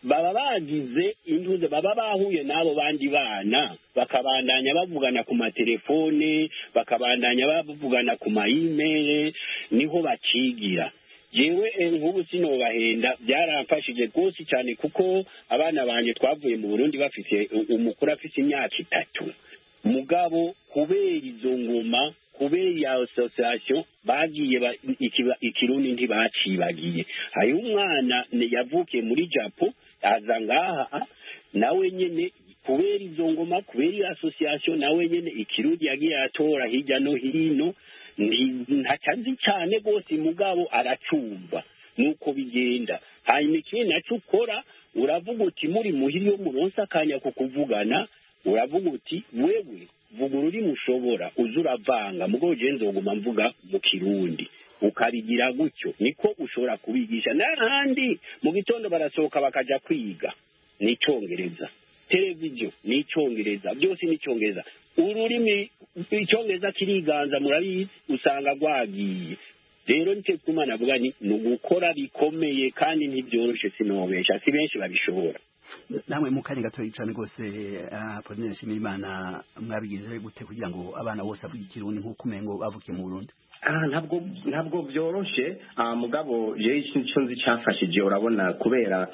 baba bagize intuze, baba bahuye n'abo bandi bana bakabandanya bavugana ku matelefone, bakabandanya bavugana ku mayimere, niho bacigira. Jewe nk'ubu sinobahenda, byaramfashije rwose cyane kuko abana banje twavuye mu Burundi bafite umukuru afite imyaka 3, mugabo kubera izo ngoma, kubera ya association bagiye ikirundi ntibacibagiye. Hari umwana yavukiye muri Japo aza ngaha, nawe nyene kubera izo ngoma, kubera association, nawe nyene ikirundi yagiye atora hirya no hino, ntacazi cyane rwose mugabo aracumva, nuko bigenda. Hanyuma ikindi naco ukora, uravuga uti muri muhiri yo muronsa akanya ko kuvugana, uravuga uti wewe vuga ururimi ushobora, uza uravanga, mugabo je nzoguma mvuga mu kirundi, ukarigira gutyo niko ushobora kubigisha. N'ahandi mu gitondo barasohoka bakaja kwiga n'icongereza, televiziyo n'icongereza, byose n'icongereza. Ururimi icongereza kiriganza, murabizi, usanga rwagiye. Rero nicyo gituma navuga ni ugukora bikomeye kandi ntibyoroshe, sinobesha, si benshi babishobora. Namwe mu kanya gatoya cyane rwose, Apollinaire Nshimirimana, mwabigize gute kugira ngo abana bose bavuge ikirundi nk'uko umengo bavukiye mu Burundi? ntabwo byoroshe, mugabo je icyo nzi cyafashije, urabona kubera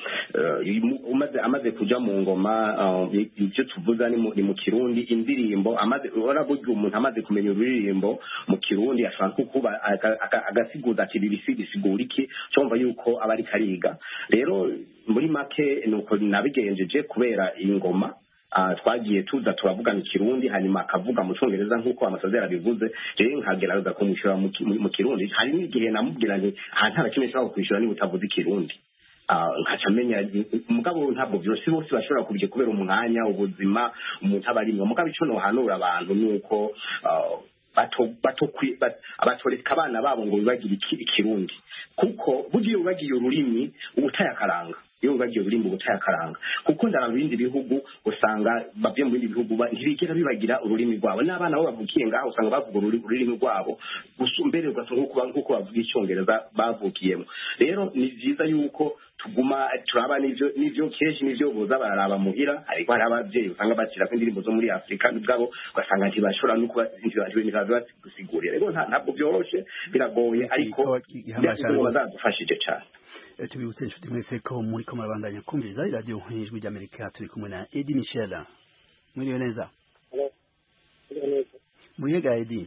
amaze kuja mu ngoma, ibyo tuvuga ni mu kirundi, indirimbo urabona umuntu amaze kumenya ururirimbo mu kirundi ashaka kuba agasiguza ati bisigura iki, cyumva yuko aba ari kariga. Rero muri make nuko nabigenjeje kubera ingoma twagiye tuza turavugana ikirundi, hanyuma akavuga mu cyongereza nk'uko amasazera bivuze, rero nkagerageza kumwishyura mu kirundi. hari n'igihe namubwira nti nta kimwe nshobora kwishyura niba utavuze ikirundi, nkaca menya. Mugabo ntabwo byose bose bashobora kubye kubera umwanya, ubuzima umuntu aba arimo. Mugabo icyo nohanura abantu ni uko abatoreka abana babo ngo bibagire ikirundi, kuko bugiye ubagiye ururimi ubutayakaranga, iyo bagiye ururimi ubutayakaranga, kuko ndaraba ibindi bihugu usanga bavye mu bindi bihugu ntibigera bibagira ururimi rwabo, n'abana bo bavukiye ngaho usanga bavuga ururimi rwabo gusumbere nk'uko bavuga icyongereza bavukiyemo. Rero ni vyiza yuko tuguma turaba n'ivyo kenshi n'ivyo boza bararaba muhira, ariko hari abavyeyi usanga bakira ko indirimbo zo muri Afrika n'ubwabo ugasanga ntibashobora no kuba gusigurira. Rero ntabwo byoroshe, biragoye, ariko bazadufashije cyane. Tubibutse inshuti mwese ko muri ko murabandanya kumviriza radio Ijwi ry'Amerika, turi kumwe na Eddie Michel. Mwiriwe neza? Muyega Eddie?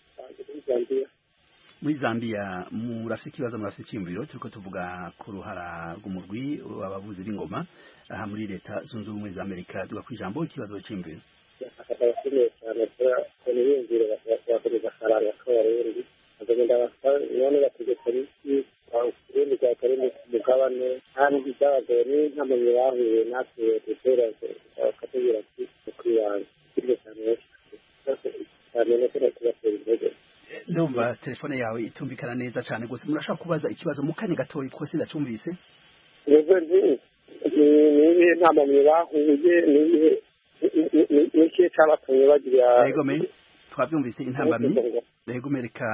Muri Zambia murafite ikibazo, murafite icyumviro, turiko tuvuga ku ruhara rw'umurwi w'abavuzi b'ingoma aha muri leta zunze ubumwe za Amerika. Tuga kwijambo ikibazo cy'imviro. Akabashimiye cyane ko niyumvire bakomeza karanga ko barundi agenda basa none bategeka iki urundi kwa kare mu mugabane kandi byabagore ntamuntu yahuye natwe dutera akatubwira ati kwiyanga ibyo cyane Ndumva telefone yawe itumvikana neza cyane gose. Murashaka kubaza ikibazo mu kanya gatoyi ko sindacumvise? Yego ni ntamuntu yahuye ni cyabatumye bagira. Yego me twabyumvise intambamyi. Yego mereka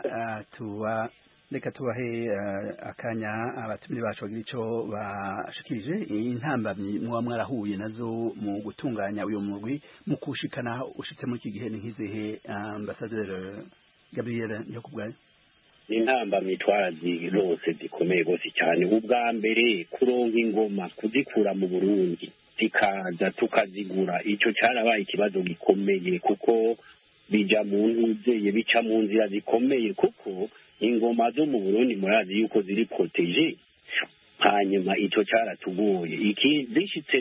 reka tubahe akanya abatumire bacu bagira icyo bashikirije. Intambamyi muba mwarahuye nazo mu gutunganya uyu murwi mu kushikana ushitse muri iki gihe ni nk'izihe, Ambassadeur Gabriel Nyakubwayo? Intambamyi twarazirose zikomeye gose cyane. Ubwa mbere kuronka ingoma kuzikura mu Burundi zikaza tukazigura, icyo cyarabaye ikibazo gikomeye, kuko bija mu ntuzeye bica mu nzira zikomeye, kuko ingoma zo mu Burundi murazi yuko ziri protege. Hanyuma icyo cyaratugoye. Iki zishitse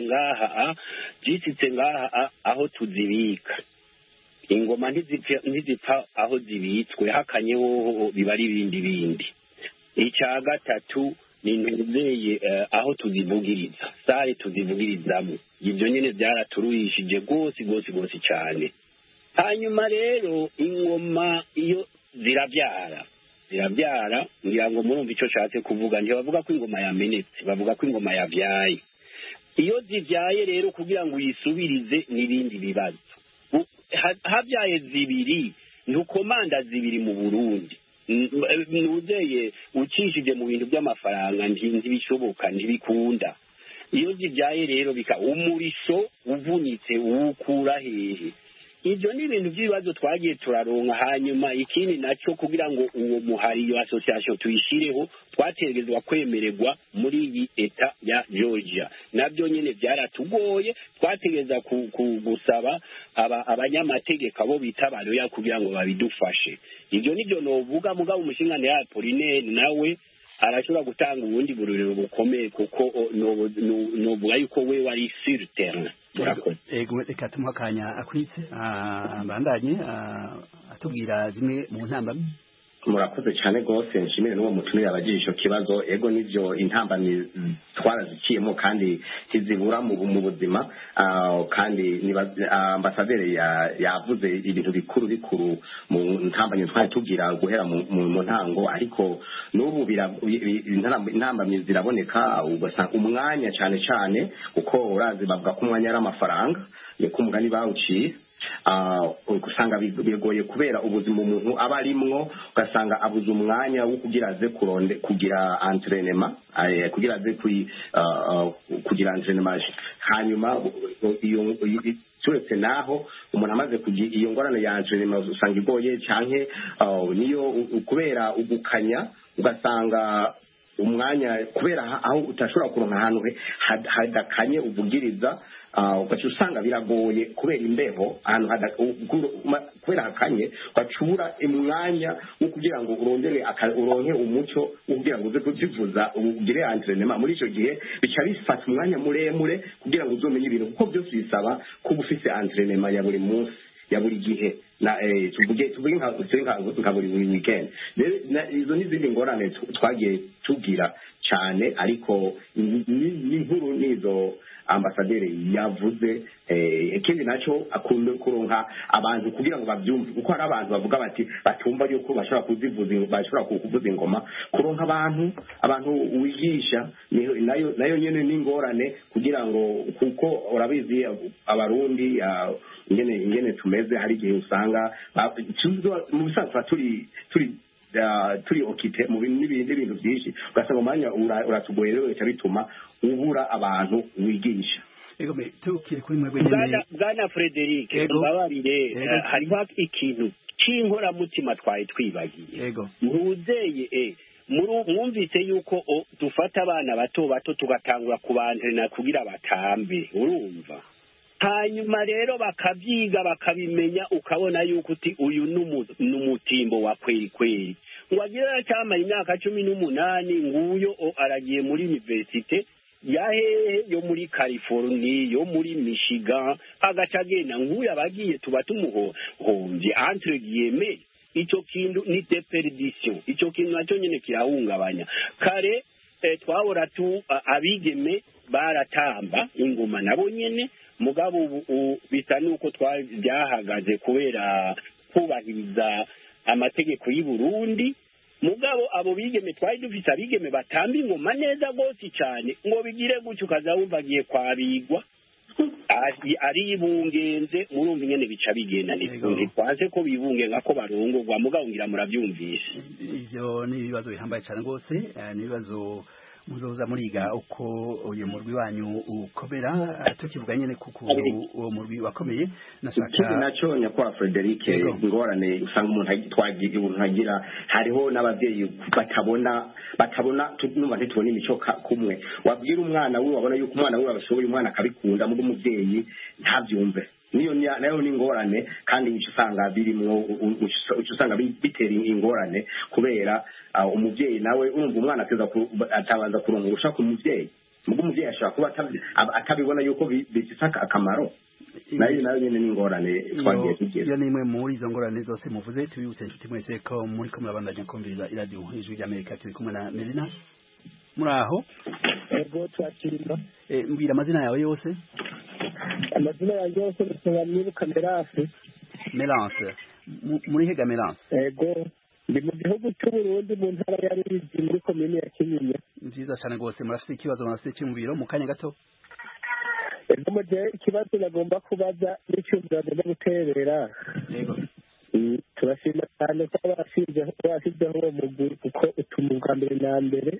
ngaha aho tuzibika, ingoma ntizipfa aho zibitswe, hakanye hoho biba ari bindi. Icya gatatu ni ntuzeye aho tuzivugiriza, sare tuzivugirizamo, ibyo nyine byaraturuyishije gose cyane. Hanyuma rero ingoma iyo zirabyara ngira ngo murumva icyo nshatse kuvuga. Ntibavuga ko ingoma yamenetse, bavuga ko ingoma yabyaye. Iyo zibyaye rero kugira ngo uyisubirize n'ibindi bibazo. Habyaye zibiri, ntukomanda zibiri mu Burundi, nuzeye ucishije mu bintu by'amafaranga ntibishoboka, ntibikunda. iyo zibyaye rero umuriso uvunitse uwukura hehe? ibyo ni ibintu by'ibibazo twagiye turaronka. Hanyuma ikindi nacyo kugira ngo uwo muhari iyo association tuyishireho twategezwa kwemererwa muri iyi eta ya Georgia, nabyo nyine byaratugoye. Twategeza gusaba abanyamategeko abo bita baroya kugira ngo babidufashe. Ibyo nibyo novuga. Mugabo umushingane ya Apollinaire nawe arashobora gutanga ubundi bururiro bukomeye, kuko novuga yuko we wari sur terrain. Reka tumuha akanya akwitse bandanye atubwira zimwe mu ntambamyi. Murakoze cyane rwose, nshimire n'uwo mutumire abagira icyo kibazo. Ego nivyo intambamyi twaraziciyemo kandi ntizibura mu buzima, kandi ambasaderi yavuze ibintu bikuru mu ntambamyi twari tugira guhera mu ntango, ariko n'ubu intambamyi ziraboneka. Ugasanga umwanya cyane kuko urazi bavuga ko umwanya ari amafaranga, niko umugani bawuciye. Usanga bigoye kubera ubuzima umuntu aba arimwo, ugasanga abuze umwanya wo kugira entraînement, kugira aze kugira entraînement. Hanyuma turetse naho umuntu amaze kugira iyo ngorane ya entraînement usanga igoye canke niyo kubera ugukanya, ugasanga umwanya kubera aho utashobora kuronka ahantu hadakanye uvugiriza, ugaca usanga biragoye kubera imbeho ahantu kubera hakanye, ugacubura umwanya wo kugira ngo uronke umuco wo kugira ngo uze kuzivuza ugire entraînement. Muri icyo gihe bica bifata umwanya muremure kugira ngo uzomenye ibintu, kuko byose bisaba kuba ufise entraînement ya buri munsi, ya buri gihe, tuvuge nka buri weekend. Izo n'izindi ngorane twagiye tugira cyane, ariko n'inkuru nizo ambasaderi yavuze. Ikindi nacyo akunda kuronka abantu kugira ngo babyumve, kuko hari abantu bavuga bati batumva yuko bashobora kuvuza ingoma. Kuronka abantu wigisha nayo nyene n'ingorane, kugira ngo kuko urabizi abarundi ingene tumeze, hari igihe usanga mu bisanzwe turi okite mu bintu byinshi, ugasanga umwanya uratugoye, rero bica bituma ubura abantu wigisha. Bwana Frederic, mbabarire, hariho ikintu cy'inkoramutima twari twibagiye. Ntuzeye mwumvise yuko dufata abana bato tugatangura kubantrena kugira batambe, urumva? Hanyuma rero bakabyiga bakabimenya, ukabona yuko uti uyu n'umutimbo wa kweri ngo agera cyamara imyaka 18, nguyo aragiye muri universite yahehe yo muri California, yo muri Michigan, agaca agenda nguyu abagiye tuba tumuhombye entre guillemets. Icyo kintu ni deperdition, icyo kintu nacyo nyine kirahungabanya. Kare twahora abigeme baratamba ingoma nabo nyene, mugabo ubu bisa nuko byahagaze kubera kubahiriza amategeko y'u Burundi. Mugabo abo bigeme twari dufite abigeme batamba ingoma neza gose cyane, ngo bigire gutyo ukazawumva agiye kwabigwa ari ibungenze. Murumva ingene bica bigenda, ntitwaze ko bibungenga ko barongorwa, mugabo ngira murabyumvisha. Ivyo ni ibibazo bihambaye cyane rwose, ni ibibazo muzoza muriga uko uyu murwi wanyu ukomera. Tukivuga nyene kuko uwo murwi wakomeye, nashaka nacyo nyakwa Frederic, ingorane usanga umuntu twagiye hagira, hariho n'abavyeyi batabona numva ntitubona imico kumwe. Wabwira umwana we wabona yuko umwana we abashoboye, umwana akabikunda, mu umuvyeyi ntabyumve. Nayo ni ingorane, kandi usanga birimwo, usanga bitera ingorane kubera umuvyeyi nawe urumva umwana atabanza kuronka ushaka umuvyeyi, mugo umuvyeyi ashaka kuba atabibona yuko bifite akamaro. Nayo nyene ni ingorane twagiye tugira. Iyo ni imwe muri izo ngorane zose muvuze. Tubibutse inshuti mwese ko muri ko murabandanya kumviriza iradio Ijwi ry'Amerika, turi kumwe na Melina. Muraho? Ego twakiriza. Mbwira amazina yawe yose. Amazina yanjye yose nibuka Melance. Muri hega Melance? Ego ndi mu gihugu cy'u Burundi, mu ntara ya Ruyigi, muri komine ya Kinyinya. Nziza cyane rwose. Murafite ikibazo, murafite cy'umubiro mu kanya gato? Ego mu gihe ikibazo bagomba kubaza n'icyumviro bagomba guterera. Yego. Turashima cyane ko bashyizeho uwo mugwi, kuko utuma ubwa mbere na mbere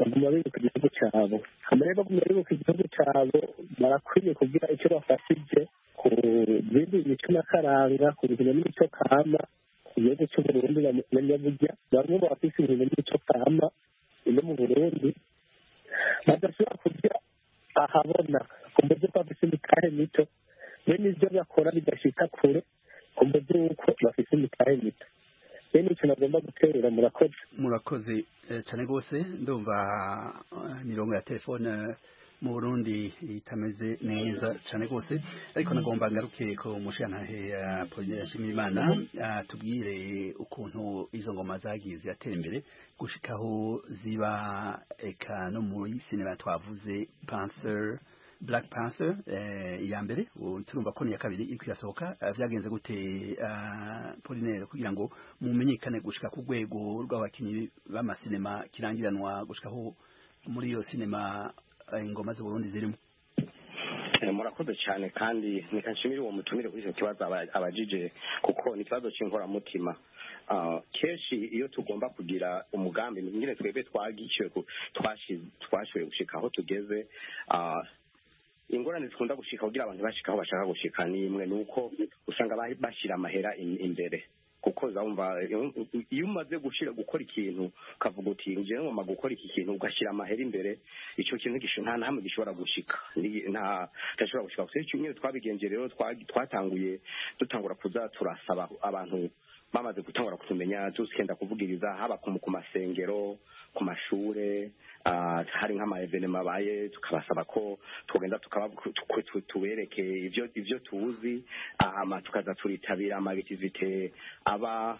baguma bibuka igihugu cyabo rero baguma bibuka igihugu cyabo barakwiye kugira icyo bafashije ku bindi mico n'akaranga ku bintu n'imico kama ku gihugu cy'uburundi bamenya burya bamwe mu bafise ibintu n'imico kama ino mu burundi badashobora kurya ahabona kumbuze ko bafise imitahe mito bene ibyo bakora bidashika kure kumbuze yuko bafise imitahe mito bene ikintu agomba guterera murakoze cyane rwose ndumva imirongo ya telefone mu Burundi itameze neza cyane rwose ariko nagomba ngaruke ko mushantahe ya Pauline Nshimirimana tubwire ukuntu izo ngoma zagiye ziratera imbere gushikaho ziba eka no muri sinema twavuze Black Panther ya mbere turumva ko ni ya kabiri iko yasohoka vyagenze gute Pauline kugira ngo mumenyekane gushika ku rwego rw'abakinyi b'amasinema kirangiranwa gushikaho muri iyo sinema ingoma z'Uburundi zirimo? Murakoze cyane kandi nikanshimira uwo mutumire kuri icyo kibazo abajije kuko ni ikibazo cy'inkoramutima. Kenshi iyo tugomba kugira umugambi nyine twebwe twashoboye gushika aho tugeze ingorane zikunda gushika kugira abantu bashikaho bashaka gushika ni imwe nuko usanga bashira amahera imbere kuko zawumva iyo umaze gukora ikintu ukavuga uti ngiye ngomba gukora iki kintu ugashira amahera imbere icyo kintu nta hamwe gishobora gushika gashobora gushika kuko icyo nyine twabigenje rero twatanguye dutangura kuza turasaba abantu bamaze gutangura kutumenya tuskenda kuvugiriza haba ku masengero ku mashure hari nk'ama evenement baye tukabasaba ko tugenda tubereke ivyo tuzi tukaza turitabira ama activite aba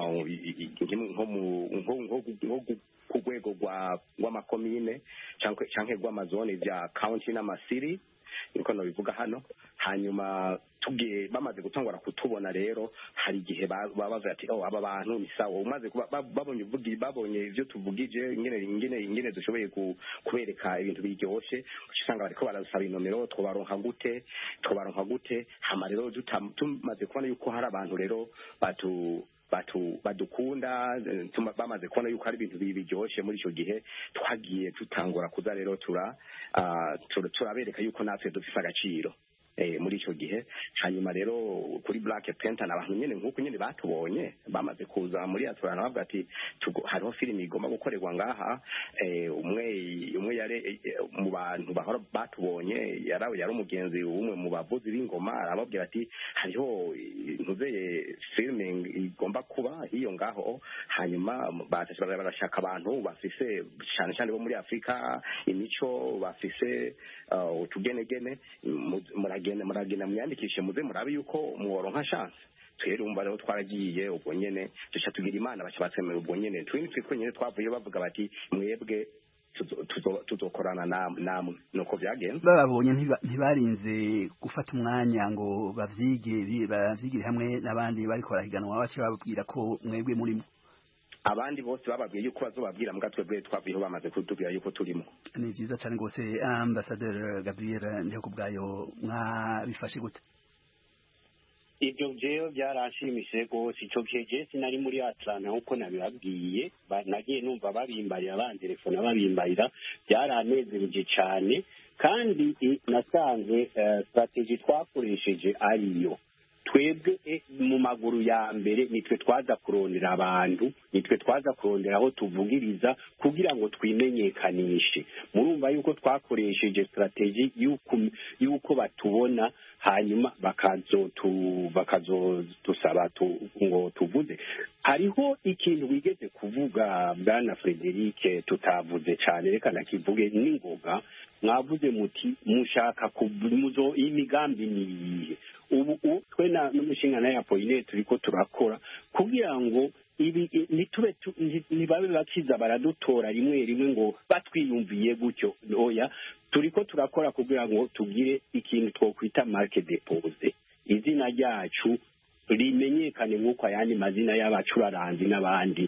nko ku rwego rw'amakomine canke rw'amazone vya county n'amasiri niko no bivuga hano hanyuma tugiye bamaze gutangura kutubona rero hari igihe babaza ati aba bantu ni sawa umaze babonye ivyo tuvugije ingene dushoboye kubereka ibintu biryoshe usanga bariko barasaba inomero twobaronka gute hama rero tumaze kubona yuko hari abantu rero badukunda bamaze kubona yuko hari ibintu biryoshe muri icyo gihe twagiye tutangura kuza rero turabereka yuko natwe dufise agaciro muri icyo gihe hanyuma rero kuri Black Panther abantu nyene nkuko nyene batubonye bamaze kuza muri aturana bavuga ati hariho filimi igomba gukorerwa ngaha umwe yare mu bantu bahora batubonye yari umugenzi umwe mu bavuzi b'ingoma arababwira ati hariho ntuzeye filming igomba kuba hiyo ngaho hanyuma barashaka abantu bafise cyane bo muri Afrika imico bafise utugenegene muragenda muyandikishe muze murabe yuko muworonka chance twere umva rero twaragiye ubwo nyene duca tugira imana baca batsemera ubwo nyene twinitwe nyene twavuye bavuga bati mwebwe tuzokorana namwe nuko byagenze babonye ntibarinze gufata umwanya ngo bavyigire hamwe n'abandi bariko barahiganwa bace babwira ko mwebwe murimo abandi bose bababwiye yuko bazobabwira mbwa twebwe twavuyeho bamaze kutubwira yuko turimo ni byiza cyane rwose Ambassadeur Gabriel ndiho kubgayo mwabifashe gute ibyo jewe byaranshimishije rwose icyo gihe je sinari muri Atlanta uko nabibabwiye nagiye numva babimbarira bantelefona babimbarira byaranezereje cyane kandi nasanze strategy twakoresheje ariyo twebwe mu maguru ya mbere nitwe twaza kurondera abantu nitwe twaza kurondera aho tuvugiriza kugira ngo twimenyekanishe murumva yuko twakoresheje strategy yuko batubona hanyuma bakazodusaba ngo tuvuze hariho ikintu wigeze kuvuga bwana Frederic tutavuze cyane reka nakivuge n'ingoga mwavuze muti mushaka kumuzo imigambi niyihe ubu twe n'umushinga ya Pauline turiko turakora kugira ngo ibi nibabe bakiza baradutora rimwe ngo batwiyumviye gutyo oya turiko turakora kugira ngo tugire ikintu twokwita marque depose izina ryacu rimenyekane nk'uko ayandi mazina y'abacuraranzi n'abandi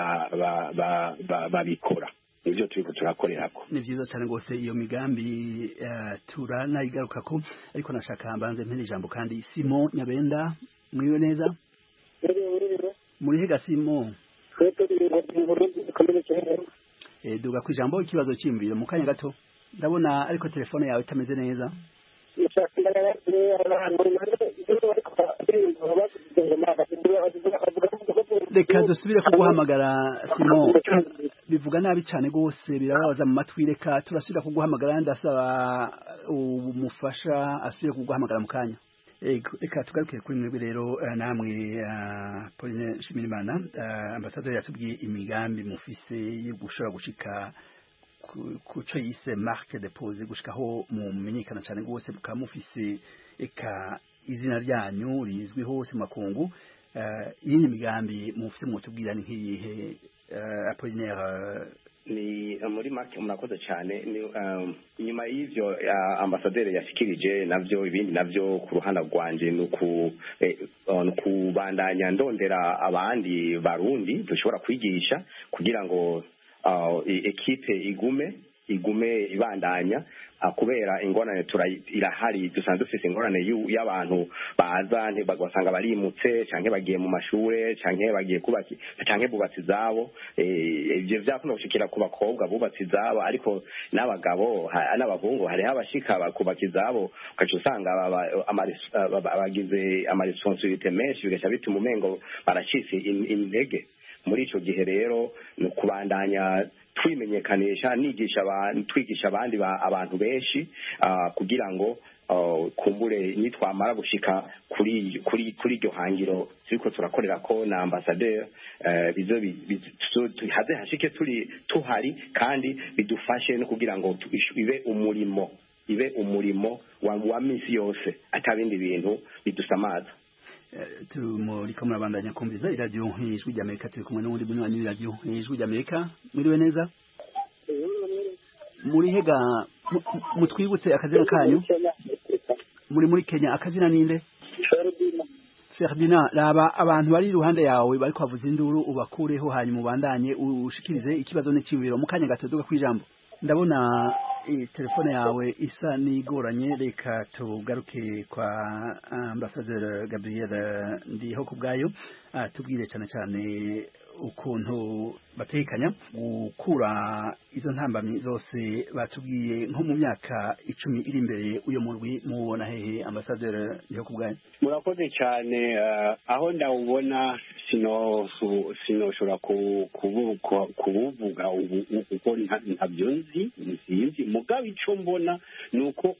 babikora nivyo turiko turakorerako ni vyiza cyane rwose iyo migambi turanayigaruka ko ariko nashaka mbanze mpene ijambo kandi Simon Nyabenda mwiwe neza muri hega Simon duga kwijambo ikibazo cy'imviro mu kanya gato ndabona ariko telefone yawe itameze neza reka dusubire kuguhamagara Simon bivuga nabi cyane rwose birababaza mu matwi reka turasubira kuguhamagara ndasaba umufasha asubire kuguhamagara mu kanya reka tugaruke kuri mwebwe rero namwe Pauline Nshimirimana ambasaderi yatubwiye imigambi mufise yo gushobora gushika kuco yise marque de pose gushikaho mumenyekana cyane rwose bukaba mufise eka izina ryanyu rizwi hose mu makungu iyi migambi mufite mutubwira ni nk'iyihe Apollinaire ni muri make murakoze cyane inyuma y'ivyo ambasaderi yashikirije navyo ibindi navyo ku ruhande rwanje ni kubandanya ndondera abandi barundi dushobora kwigisha kugira ngo ekipe igume ibandanya kubera ingorane irahari dusanzwe dufise ingorane y'abantu baza bagasanga barimutse canke bagiye mu mashure canke bagiye kubaki canke bubatsi zabo ivyo vyakunda gushikira ku bakobwa bubatsi zabo ariko n'abagabo n'abahungu hari abashika kubaki zabo ukaca usanga bagize amaresponsabilite menshi bigaca bituma umengo baracitse intege muri ico gihe rero ni kubandanya twimenyekanisha twigisha abandi abantu benshi kugira ngo kumbure nitwamara gushika kuri iryo hangiro turiko turakorera ko na ambassadeur haze hashike tuhari kandi bidufashe no kugira ngo ibe umurimo wa misi yose atabindi bintu bidusamaza muriko murabandanya kumviza iradiyo ijwi ry'Amerika turi kumwe n'uwundi munywanyi w'iradiyo ijwi ry'Amerika mwiriwe neza muri hega mutwibutse akazina kanyu muri Kenya akazina ninde Ferdinand raba abantu bari iruhande yawe bari kwavuza induru ubakureho hanyuma ubandanye ushikirize ikibazo n'icibiro mu kanya gato duga kwijambo ndabona telefone yawe isa nigoranye reka tugaruke kwa Ambassadeur Gabriel ndiho kubgayo tubwire cyane ukuntu batekanya gukura izo ntambamyi zose batubwiye nko mu myaka 10 iri imbere uyo murwi mubona hehe Ambassadeur ndiho kubgayo murakoze cyane aho ndawubona sinoshobora kubuvuga uko ntabyo nzi mugabo ico mbona nuko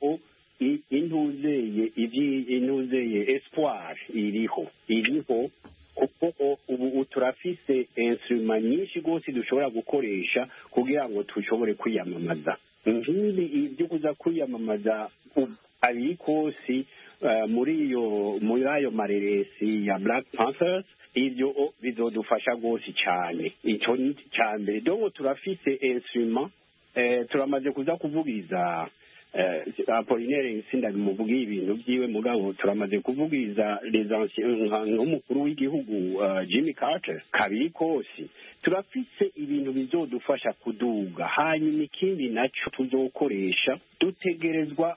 intuzeye espoir iriho kuko ubu turafise instrument nyinshi gose dushobora gukoresha kugira ngo tushobore kwiyamamaza nk'ibi ibyo kuza kwiyamamaza abikosi muri ayo mareresi ya Black Panthers ibyo bizodufasha gose cyane ico ni cyambere donc turafise instrument turamaze kuza kuvugiriza Apollinaire Nsinda bimuvugiye ibintu byiwe mugabo turamaze kuvugiriza les anciens nk'umukuru w'igihugu Jimmy Carter kabiri kose turafise ibintu bizodufasha kuduga hanyuma ikindi naco tuzokoresha dutegerezwa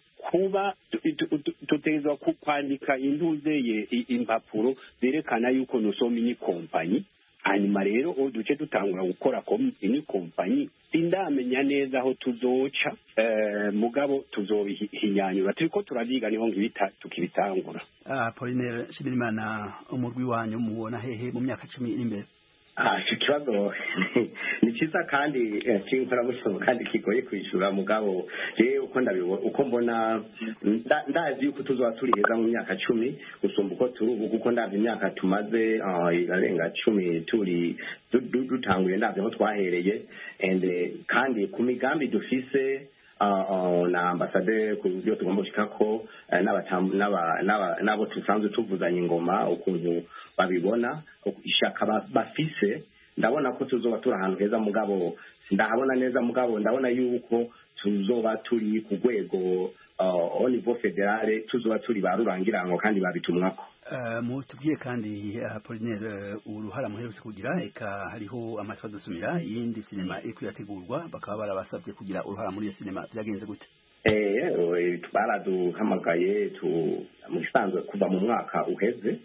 kwandika induzeye impapuro zerekana yuko nusoma ni kompanyi hanyuma rero duce dutangura gukora ni kompanyi sindamenya neza aho tuzoca mugabo tuzobihinyanyura turiko turavyiga niho tukibitangura Pauline Nshimirimana umurwi wanyu mubona hehe mu myaka 10 iri imbere icyo kibazo ni cyiza kandi cy'inkorabushoro kandi kigoye kwishura mugabo yewe uko mbona ndazi yuko tuzoba turi heza mu myaka 10 gusumba uko turi ubu kuko ndazi imyaka tumaze irarenga 10 turi dutanguye ndazi aho twahereye kandi ku migambi dufise na ambassadeur ku byo tugomba gushikako n'abo tusanzwe tuvuzanya ingoma ukuntu babibona ishaka bafise ndabona ko tuzoba turi ahantu heza mugabo ndahabona neza mugabo ndabona yuko tuzoba turi ku rwego au niveau fédéral tuzoba turi barurangirango kandi babitumwako mutubwiye kandi Apollinaire uruhara muherutse kugira eka hariho amatwa dusumira yindi sinema iri kuyategurwa bakaba barabasabwe kugira uruhara muri iyo sinema byagenze gute baraduhamagaye mu gisanzwe kuva mu mwaka uheze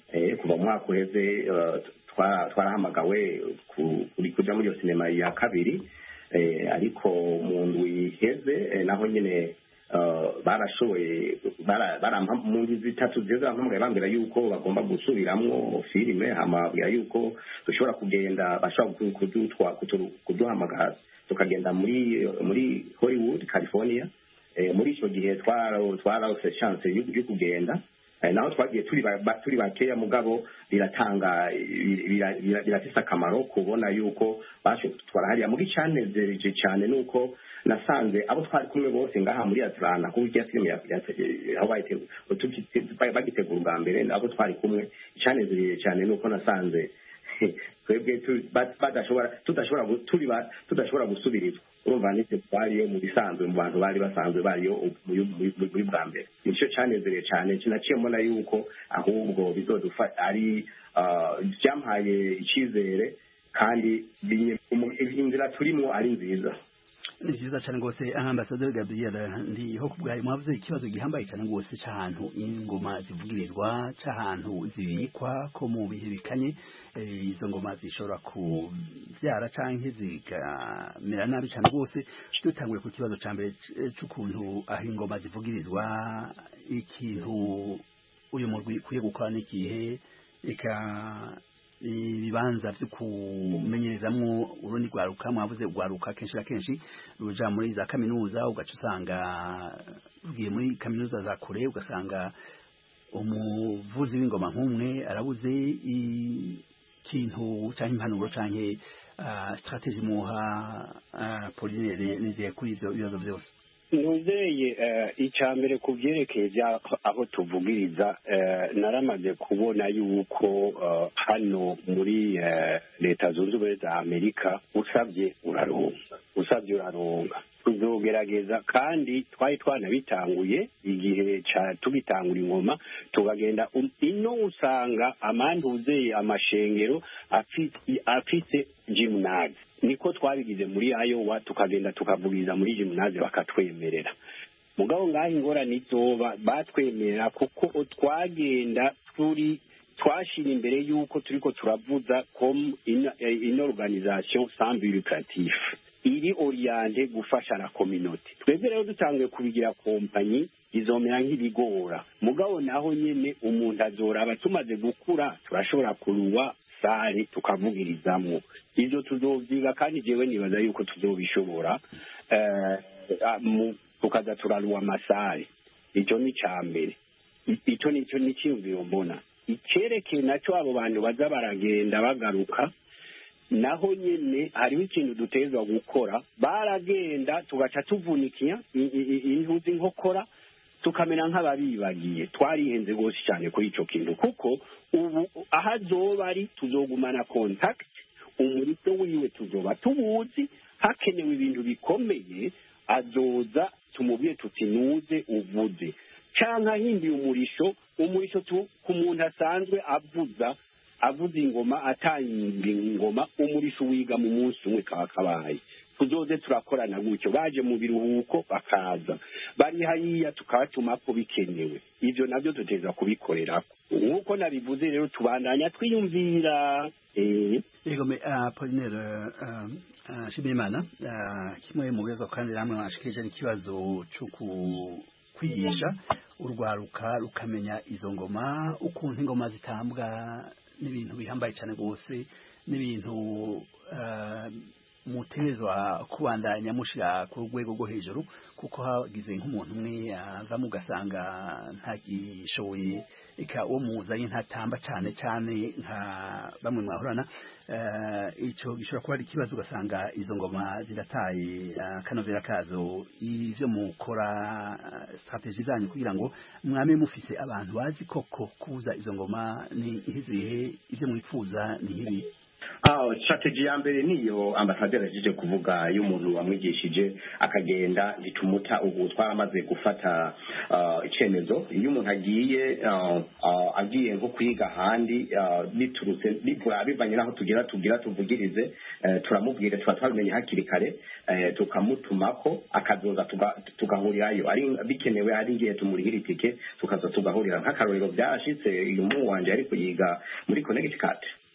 twarahamagawe kuja muri iyo sinema ya kabiri ariko mu ndwi iheze naho nyine barashoboye mu ndwi zitatu zeze bambwira yuko bagomba gusubiramwo filime amabwira yuko dushobora kugenda bashobora kuduhamagara tukagenda muri Hollywood California. Muri icyo gihe twarose chance yo kugenda, naho twagiye turi bakeya mugabo biratanga birafise akamaro kubona yuko bashobora hariya muri cyanezereje cyane nuko nasanze abo twari kumwe bose ngaha muri Atlanta kuko iyo filime aho bagitegura ubwa mbere abo twari kumwe cyanezereje cyane nuko nasanze twebwe tudashobora gusubirizwa. urumva nitwe twariyo mu bisanzwe mu bantu bari basanzwe bariyo muri bwa mbere. Nicyo cyanezereye cyane kinaciye mbona yuko ahubwo bizodufata ari byampaye icyizere kandi inzira turimo ari nziza. Ni byiza cyane rwose Ambassadeur Gabriel ndiho kubwaye mwavuze ikibazo gihambaye cyane rwose cy'ahantu ingoma zivugirizwa cy'ahantu zibikwa ko mu bihe bikanye izo ngoma zishobora kuvyara canke zikamera nabi cyane rwose. Dutanguye ku kibazo cya mbere cy'ukuntu aho ingoma zivugirizwa ikintu uyu murwi kuye gukora n'ikihe ibibanza byo kumenyerezamwo urundi rwaruka mwavuze rwaruka kenshi na kenshi ruja muri za kaminuza ugaca usanga rugiye muri kaminuza za kure ugasanga umuvuzi w'ingoma nk'umwe arabuze ikintu cyangwa impanuro cyangwa strategy muha Pauline niziye kuri ivyo bibazo byose. Nuzeye icambere ku byerekeye aho tuvugiriza naramaze kubona yuko hano muri leta zunze ubumwe za Amerika usabye uraronga tuzogerageza kandi twari twanabitanguye igihe tugitangura ingoma tukagenda ino usanga amanduze amashengero afite gymnase niko twabigize muri Iowa tukagenda tukavugiriza muri gymnase bakatwemerera mugabo ngaho ingorane izoba batwemerera kuko twagenda twashira imbere yuko turiko turavuza comme une organisation sans but lucratif iri oriente gufasha na communauté. Twebwe rero dutangiye kubigira kompanyi izomera nk'ibigora mugabo naho nyene umuntu azoraba tumaze gukura turashobora kuruwa sare tukavugirizamwo ivyo tuzovyiga kandi jewe nibaza yuko tuzobishobora tukaza turaruwa amasare. Ico ni cambere, ico ni cyumviro mbona ikerekeye nacyo abo bantu baza baragenda bagaruka naho nyene hariho ikintu dutezwa gukora baragenda tugaca tuvunikiya intuzi nkokora tukamera nk'ababibagiye twarihenze gose cyane kuri ico kintu kuko ubu ahazoba ari tuzogumana contact umurito wiwe tuzoba tubuzi hakenewe ibintu bikomeye azoza tumubwiye tuti nuze uvuze canka hindi umurisho ku muntu asanzwe avuza ingoma atanga ingoma umurisho wiga mu munsi umwe kabaye tuzoze turakorana gutyo baje mu biruhuko bakaza bari hariya tukabatuma ko bikenewe ivyo navyo tuteza kubikorera nkuko nabivuze rero tubandanya twiyumvira yego Pauline Shimimana kimwe mu bibazo kandi namwe mwashikije ikibazo cyo kwigisha urwaruka rukamenya izo ngoma ukuntu ingoma zitambwa n'ibintu bihambaye cyane rwose n'ibintu mutezwa kubandanya mushira ku rwego rwo hejuru kuko hagize nk'umuntu umwe ava mugasanga ntagishoboye eka uwo muzanye ntatamba cyane cyane nka bamwe mwahorana icyo gishobora kuba ari ikibazo ugasanga izo ngoma zirataye kanovera kazo ivyo mukora strategy zanyu kugira ngo mwame mufise abantu bazi koko kuza izo ngoma ni izihe ivyo mwifuza ni ibi. Strategy ya mbere niyo Ambassadeur yaje kuvuga y'umuntu wamwigishije akagenda litumuta ubu twaramaze gufata icyemezo iyo umuntu agiye nko kwiga handi biturutse bivanye naho tugira tuvugirize turamubwira twabimenye hakiri kare tukamutumako akazoza tugahurirayo ari bikenewe ari ngiye tumurihira itike tukaza tugahurira nk'akarorero byashitse uyu mu wanje ari kuyiga muri Connecticut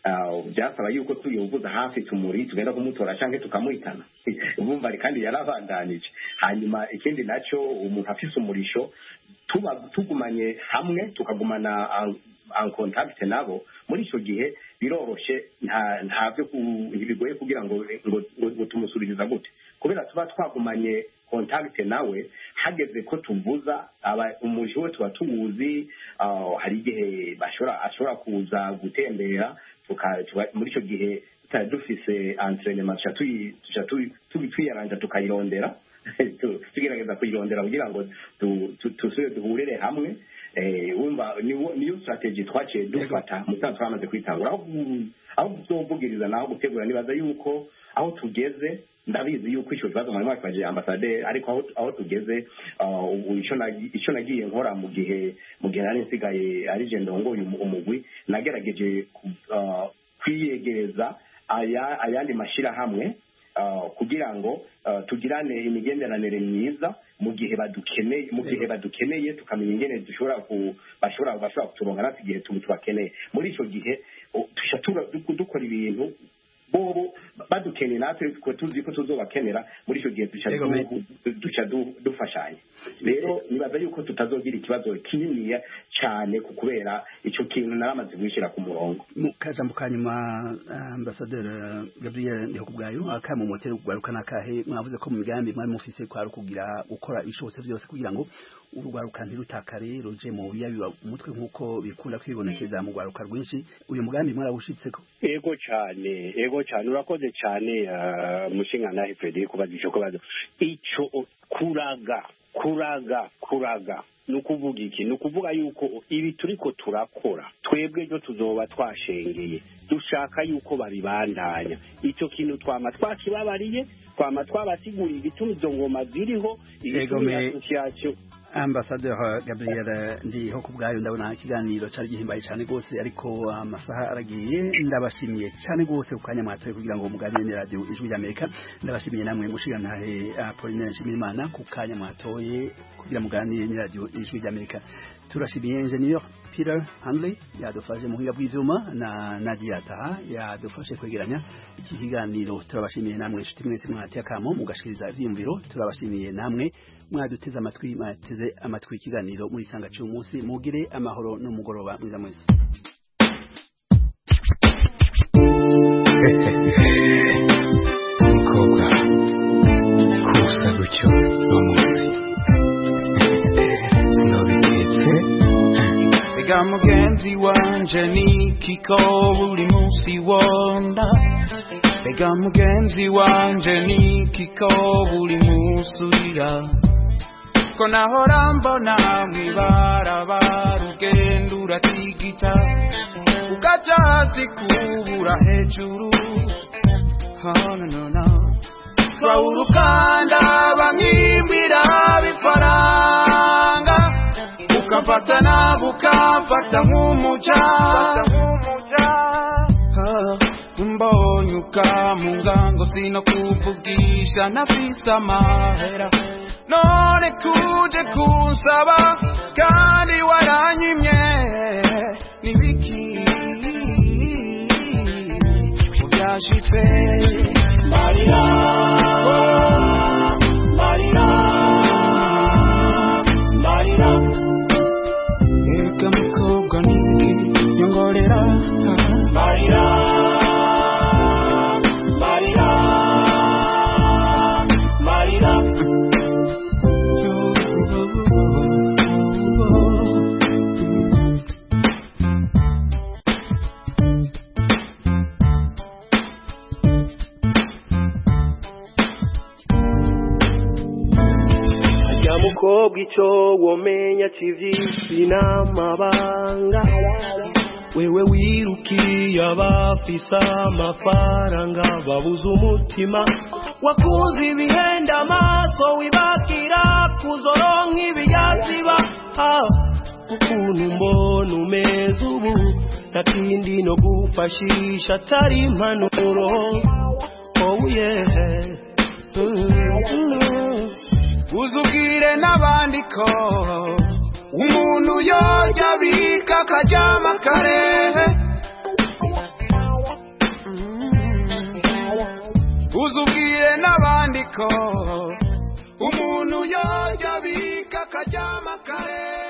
byasaba yuko tuyumvuza hafi tumuri tugenda kumutora cyangwa tukamuhitana bumva kandi yarabandanije. hanyuma ikindi nacyo umuntu afise umurisho tugumanye hamwe tukagumana en contact nabo, muri icyo gihe biroroshe ntabyo bigoye kugira ngo tumusubiriza gute, kubera tuba twagumanye contact nawe. hageze ko tuvuza umuji we tuba tuwuzi, hari igihe ashobora kuza gutembera, muri icyo gihe dufise entraînement tuyaranja tukayirondera tugerageza kuyirondera kugira ngo tusubire duhurire hamwe. wumva niyo strategy twaciye dufata musanzwe twamaze kwitangura aho tuzovugiriza naho gutegura. nibaza yuko aho tugeze, ndabizi yuko icyo kibazo mwari mwakibajije ambasaderi, ariko aho tugeze icyo nagiye nkora mu gihe nari nsigaye ari je ndongoye umugwi, nagerageje kwiyegereza ayandi mashirahamwe kugira ngo tugirane imigenderanire myiza mu gihe badukeneye tukamenya ingene bashobora kuturonka natwe igihe tubakeneye. muri icyo gihe dukora ibintu bobo badukeneye natwe tuzi ko tuzobakenera, muri icyo gihe duca dufashanya. rero nibaza yuko tutazogira ikibazo kininiya cyane kubera icyo kintu naramaze gushyira ku murongo. mu kajambo ka nyuma, ambasaderi Gabriel Ndihokubwayo, akamu moteri kugaruka nakahe? mwavuze ko mu migambi mwari mufise kwari kugira gukora ibishobotse byose kugira ngo urugwaruka ntirutakare ruje mu biyabiba umutwe nk'uko bikunda kwibonekeza mu rwaruka rwinshi. uyu mugambi mwarawushitseko? ego cyane urakoze cyane mushingana Frederic kubazisha kubazo ico kuraga nukuvuga iki? nukuvuga yuko ibi turiko turakora twebwe byo tuzoba twashengeye, dushaka yuko babibandanya. icyo kintu twama twakibabariye, twama twabasiguriye igituma izo ngoma ziriho. association Ambassadeur Gabriel Ndihokubwayo, ndabona ikiganiro cyari gihimbaye cyane gose, ariko amasaha aragiye. ndabashimiye cyane gose ukanya mwatoye kugira ngo muganire na radio Ijwi ry'Amerika. ndabashimiye namwe mushigantahe Apolline Nshimirimana ku kanya mwatoye kugira muganire na radio Ijwi ry'Amerika. turashimiye engineer Peter Hanley yadufashe mu buhinga bw'ivyuma na Nadia Taha yadufashe kwegeranya iki kiganiro. turabashimiye namwe inshuti mwese mwatiye akamo mugashikiriza ivyiyumviro. turabashimiye namwe mwaduteze amatwi ikiganiro muri sanga cy'umunsi. mugire amahoro n'umugoroba mwiza mwese. Koga kusa gucyo bamuzi sinobitse ega mugenzi wanje nikiko buri munsi wonda. ega mugenzi wanje nikiko buri munsi urira. ko nahora mbona mwibarabara ugenda uratigita ukaja hasi kubura hejuru. twawurukanda bamwimbira bifaranga ukafata nabo ukafata nk'umuja. mbonye ukamunga ngo sinokuvugisha nafise amahera, none kuje kunsaba kandi waranyimye. nibiki mubyashitse Marira eka mukobwa niki nyongorera Marira mukobwa icyo womenya kivyisi n'amabanga. wewe wirukiye abafise amafaranga babuze umutima. wakuze ibihenda amaso wibakira kuzoronka ibiyaziba. ukuntu mbona umeze ubu nakindi no gufashisha atari impanuro. oh yeah uzubwire n'abandi ko umuntu yojya bika akajyama kare. ko umuntu yajya bika akaryama kare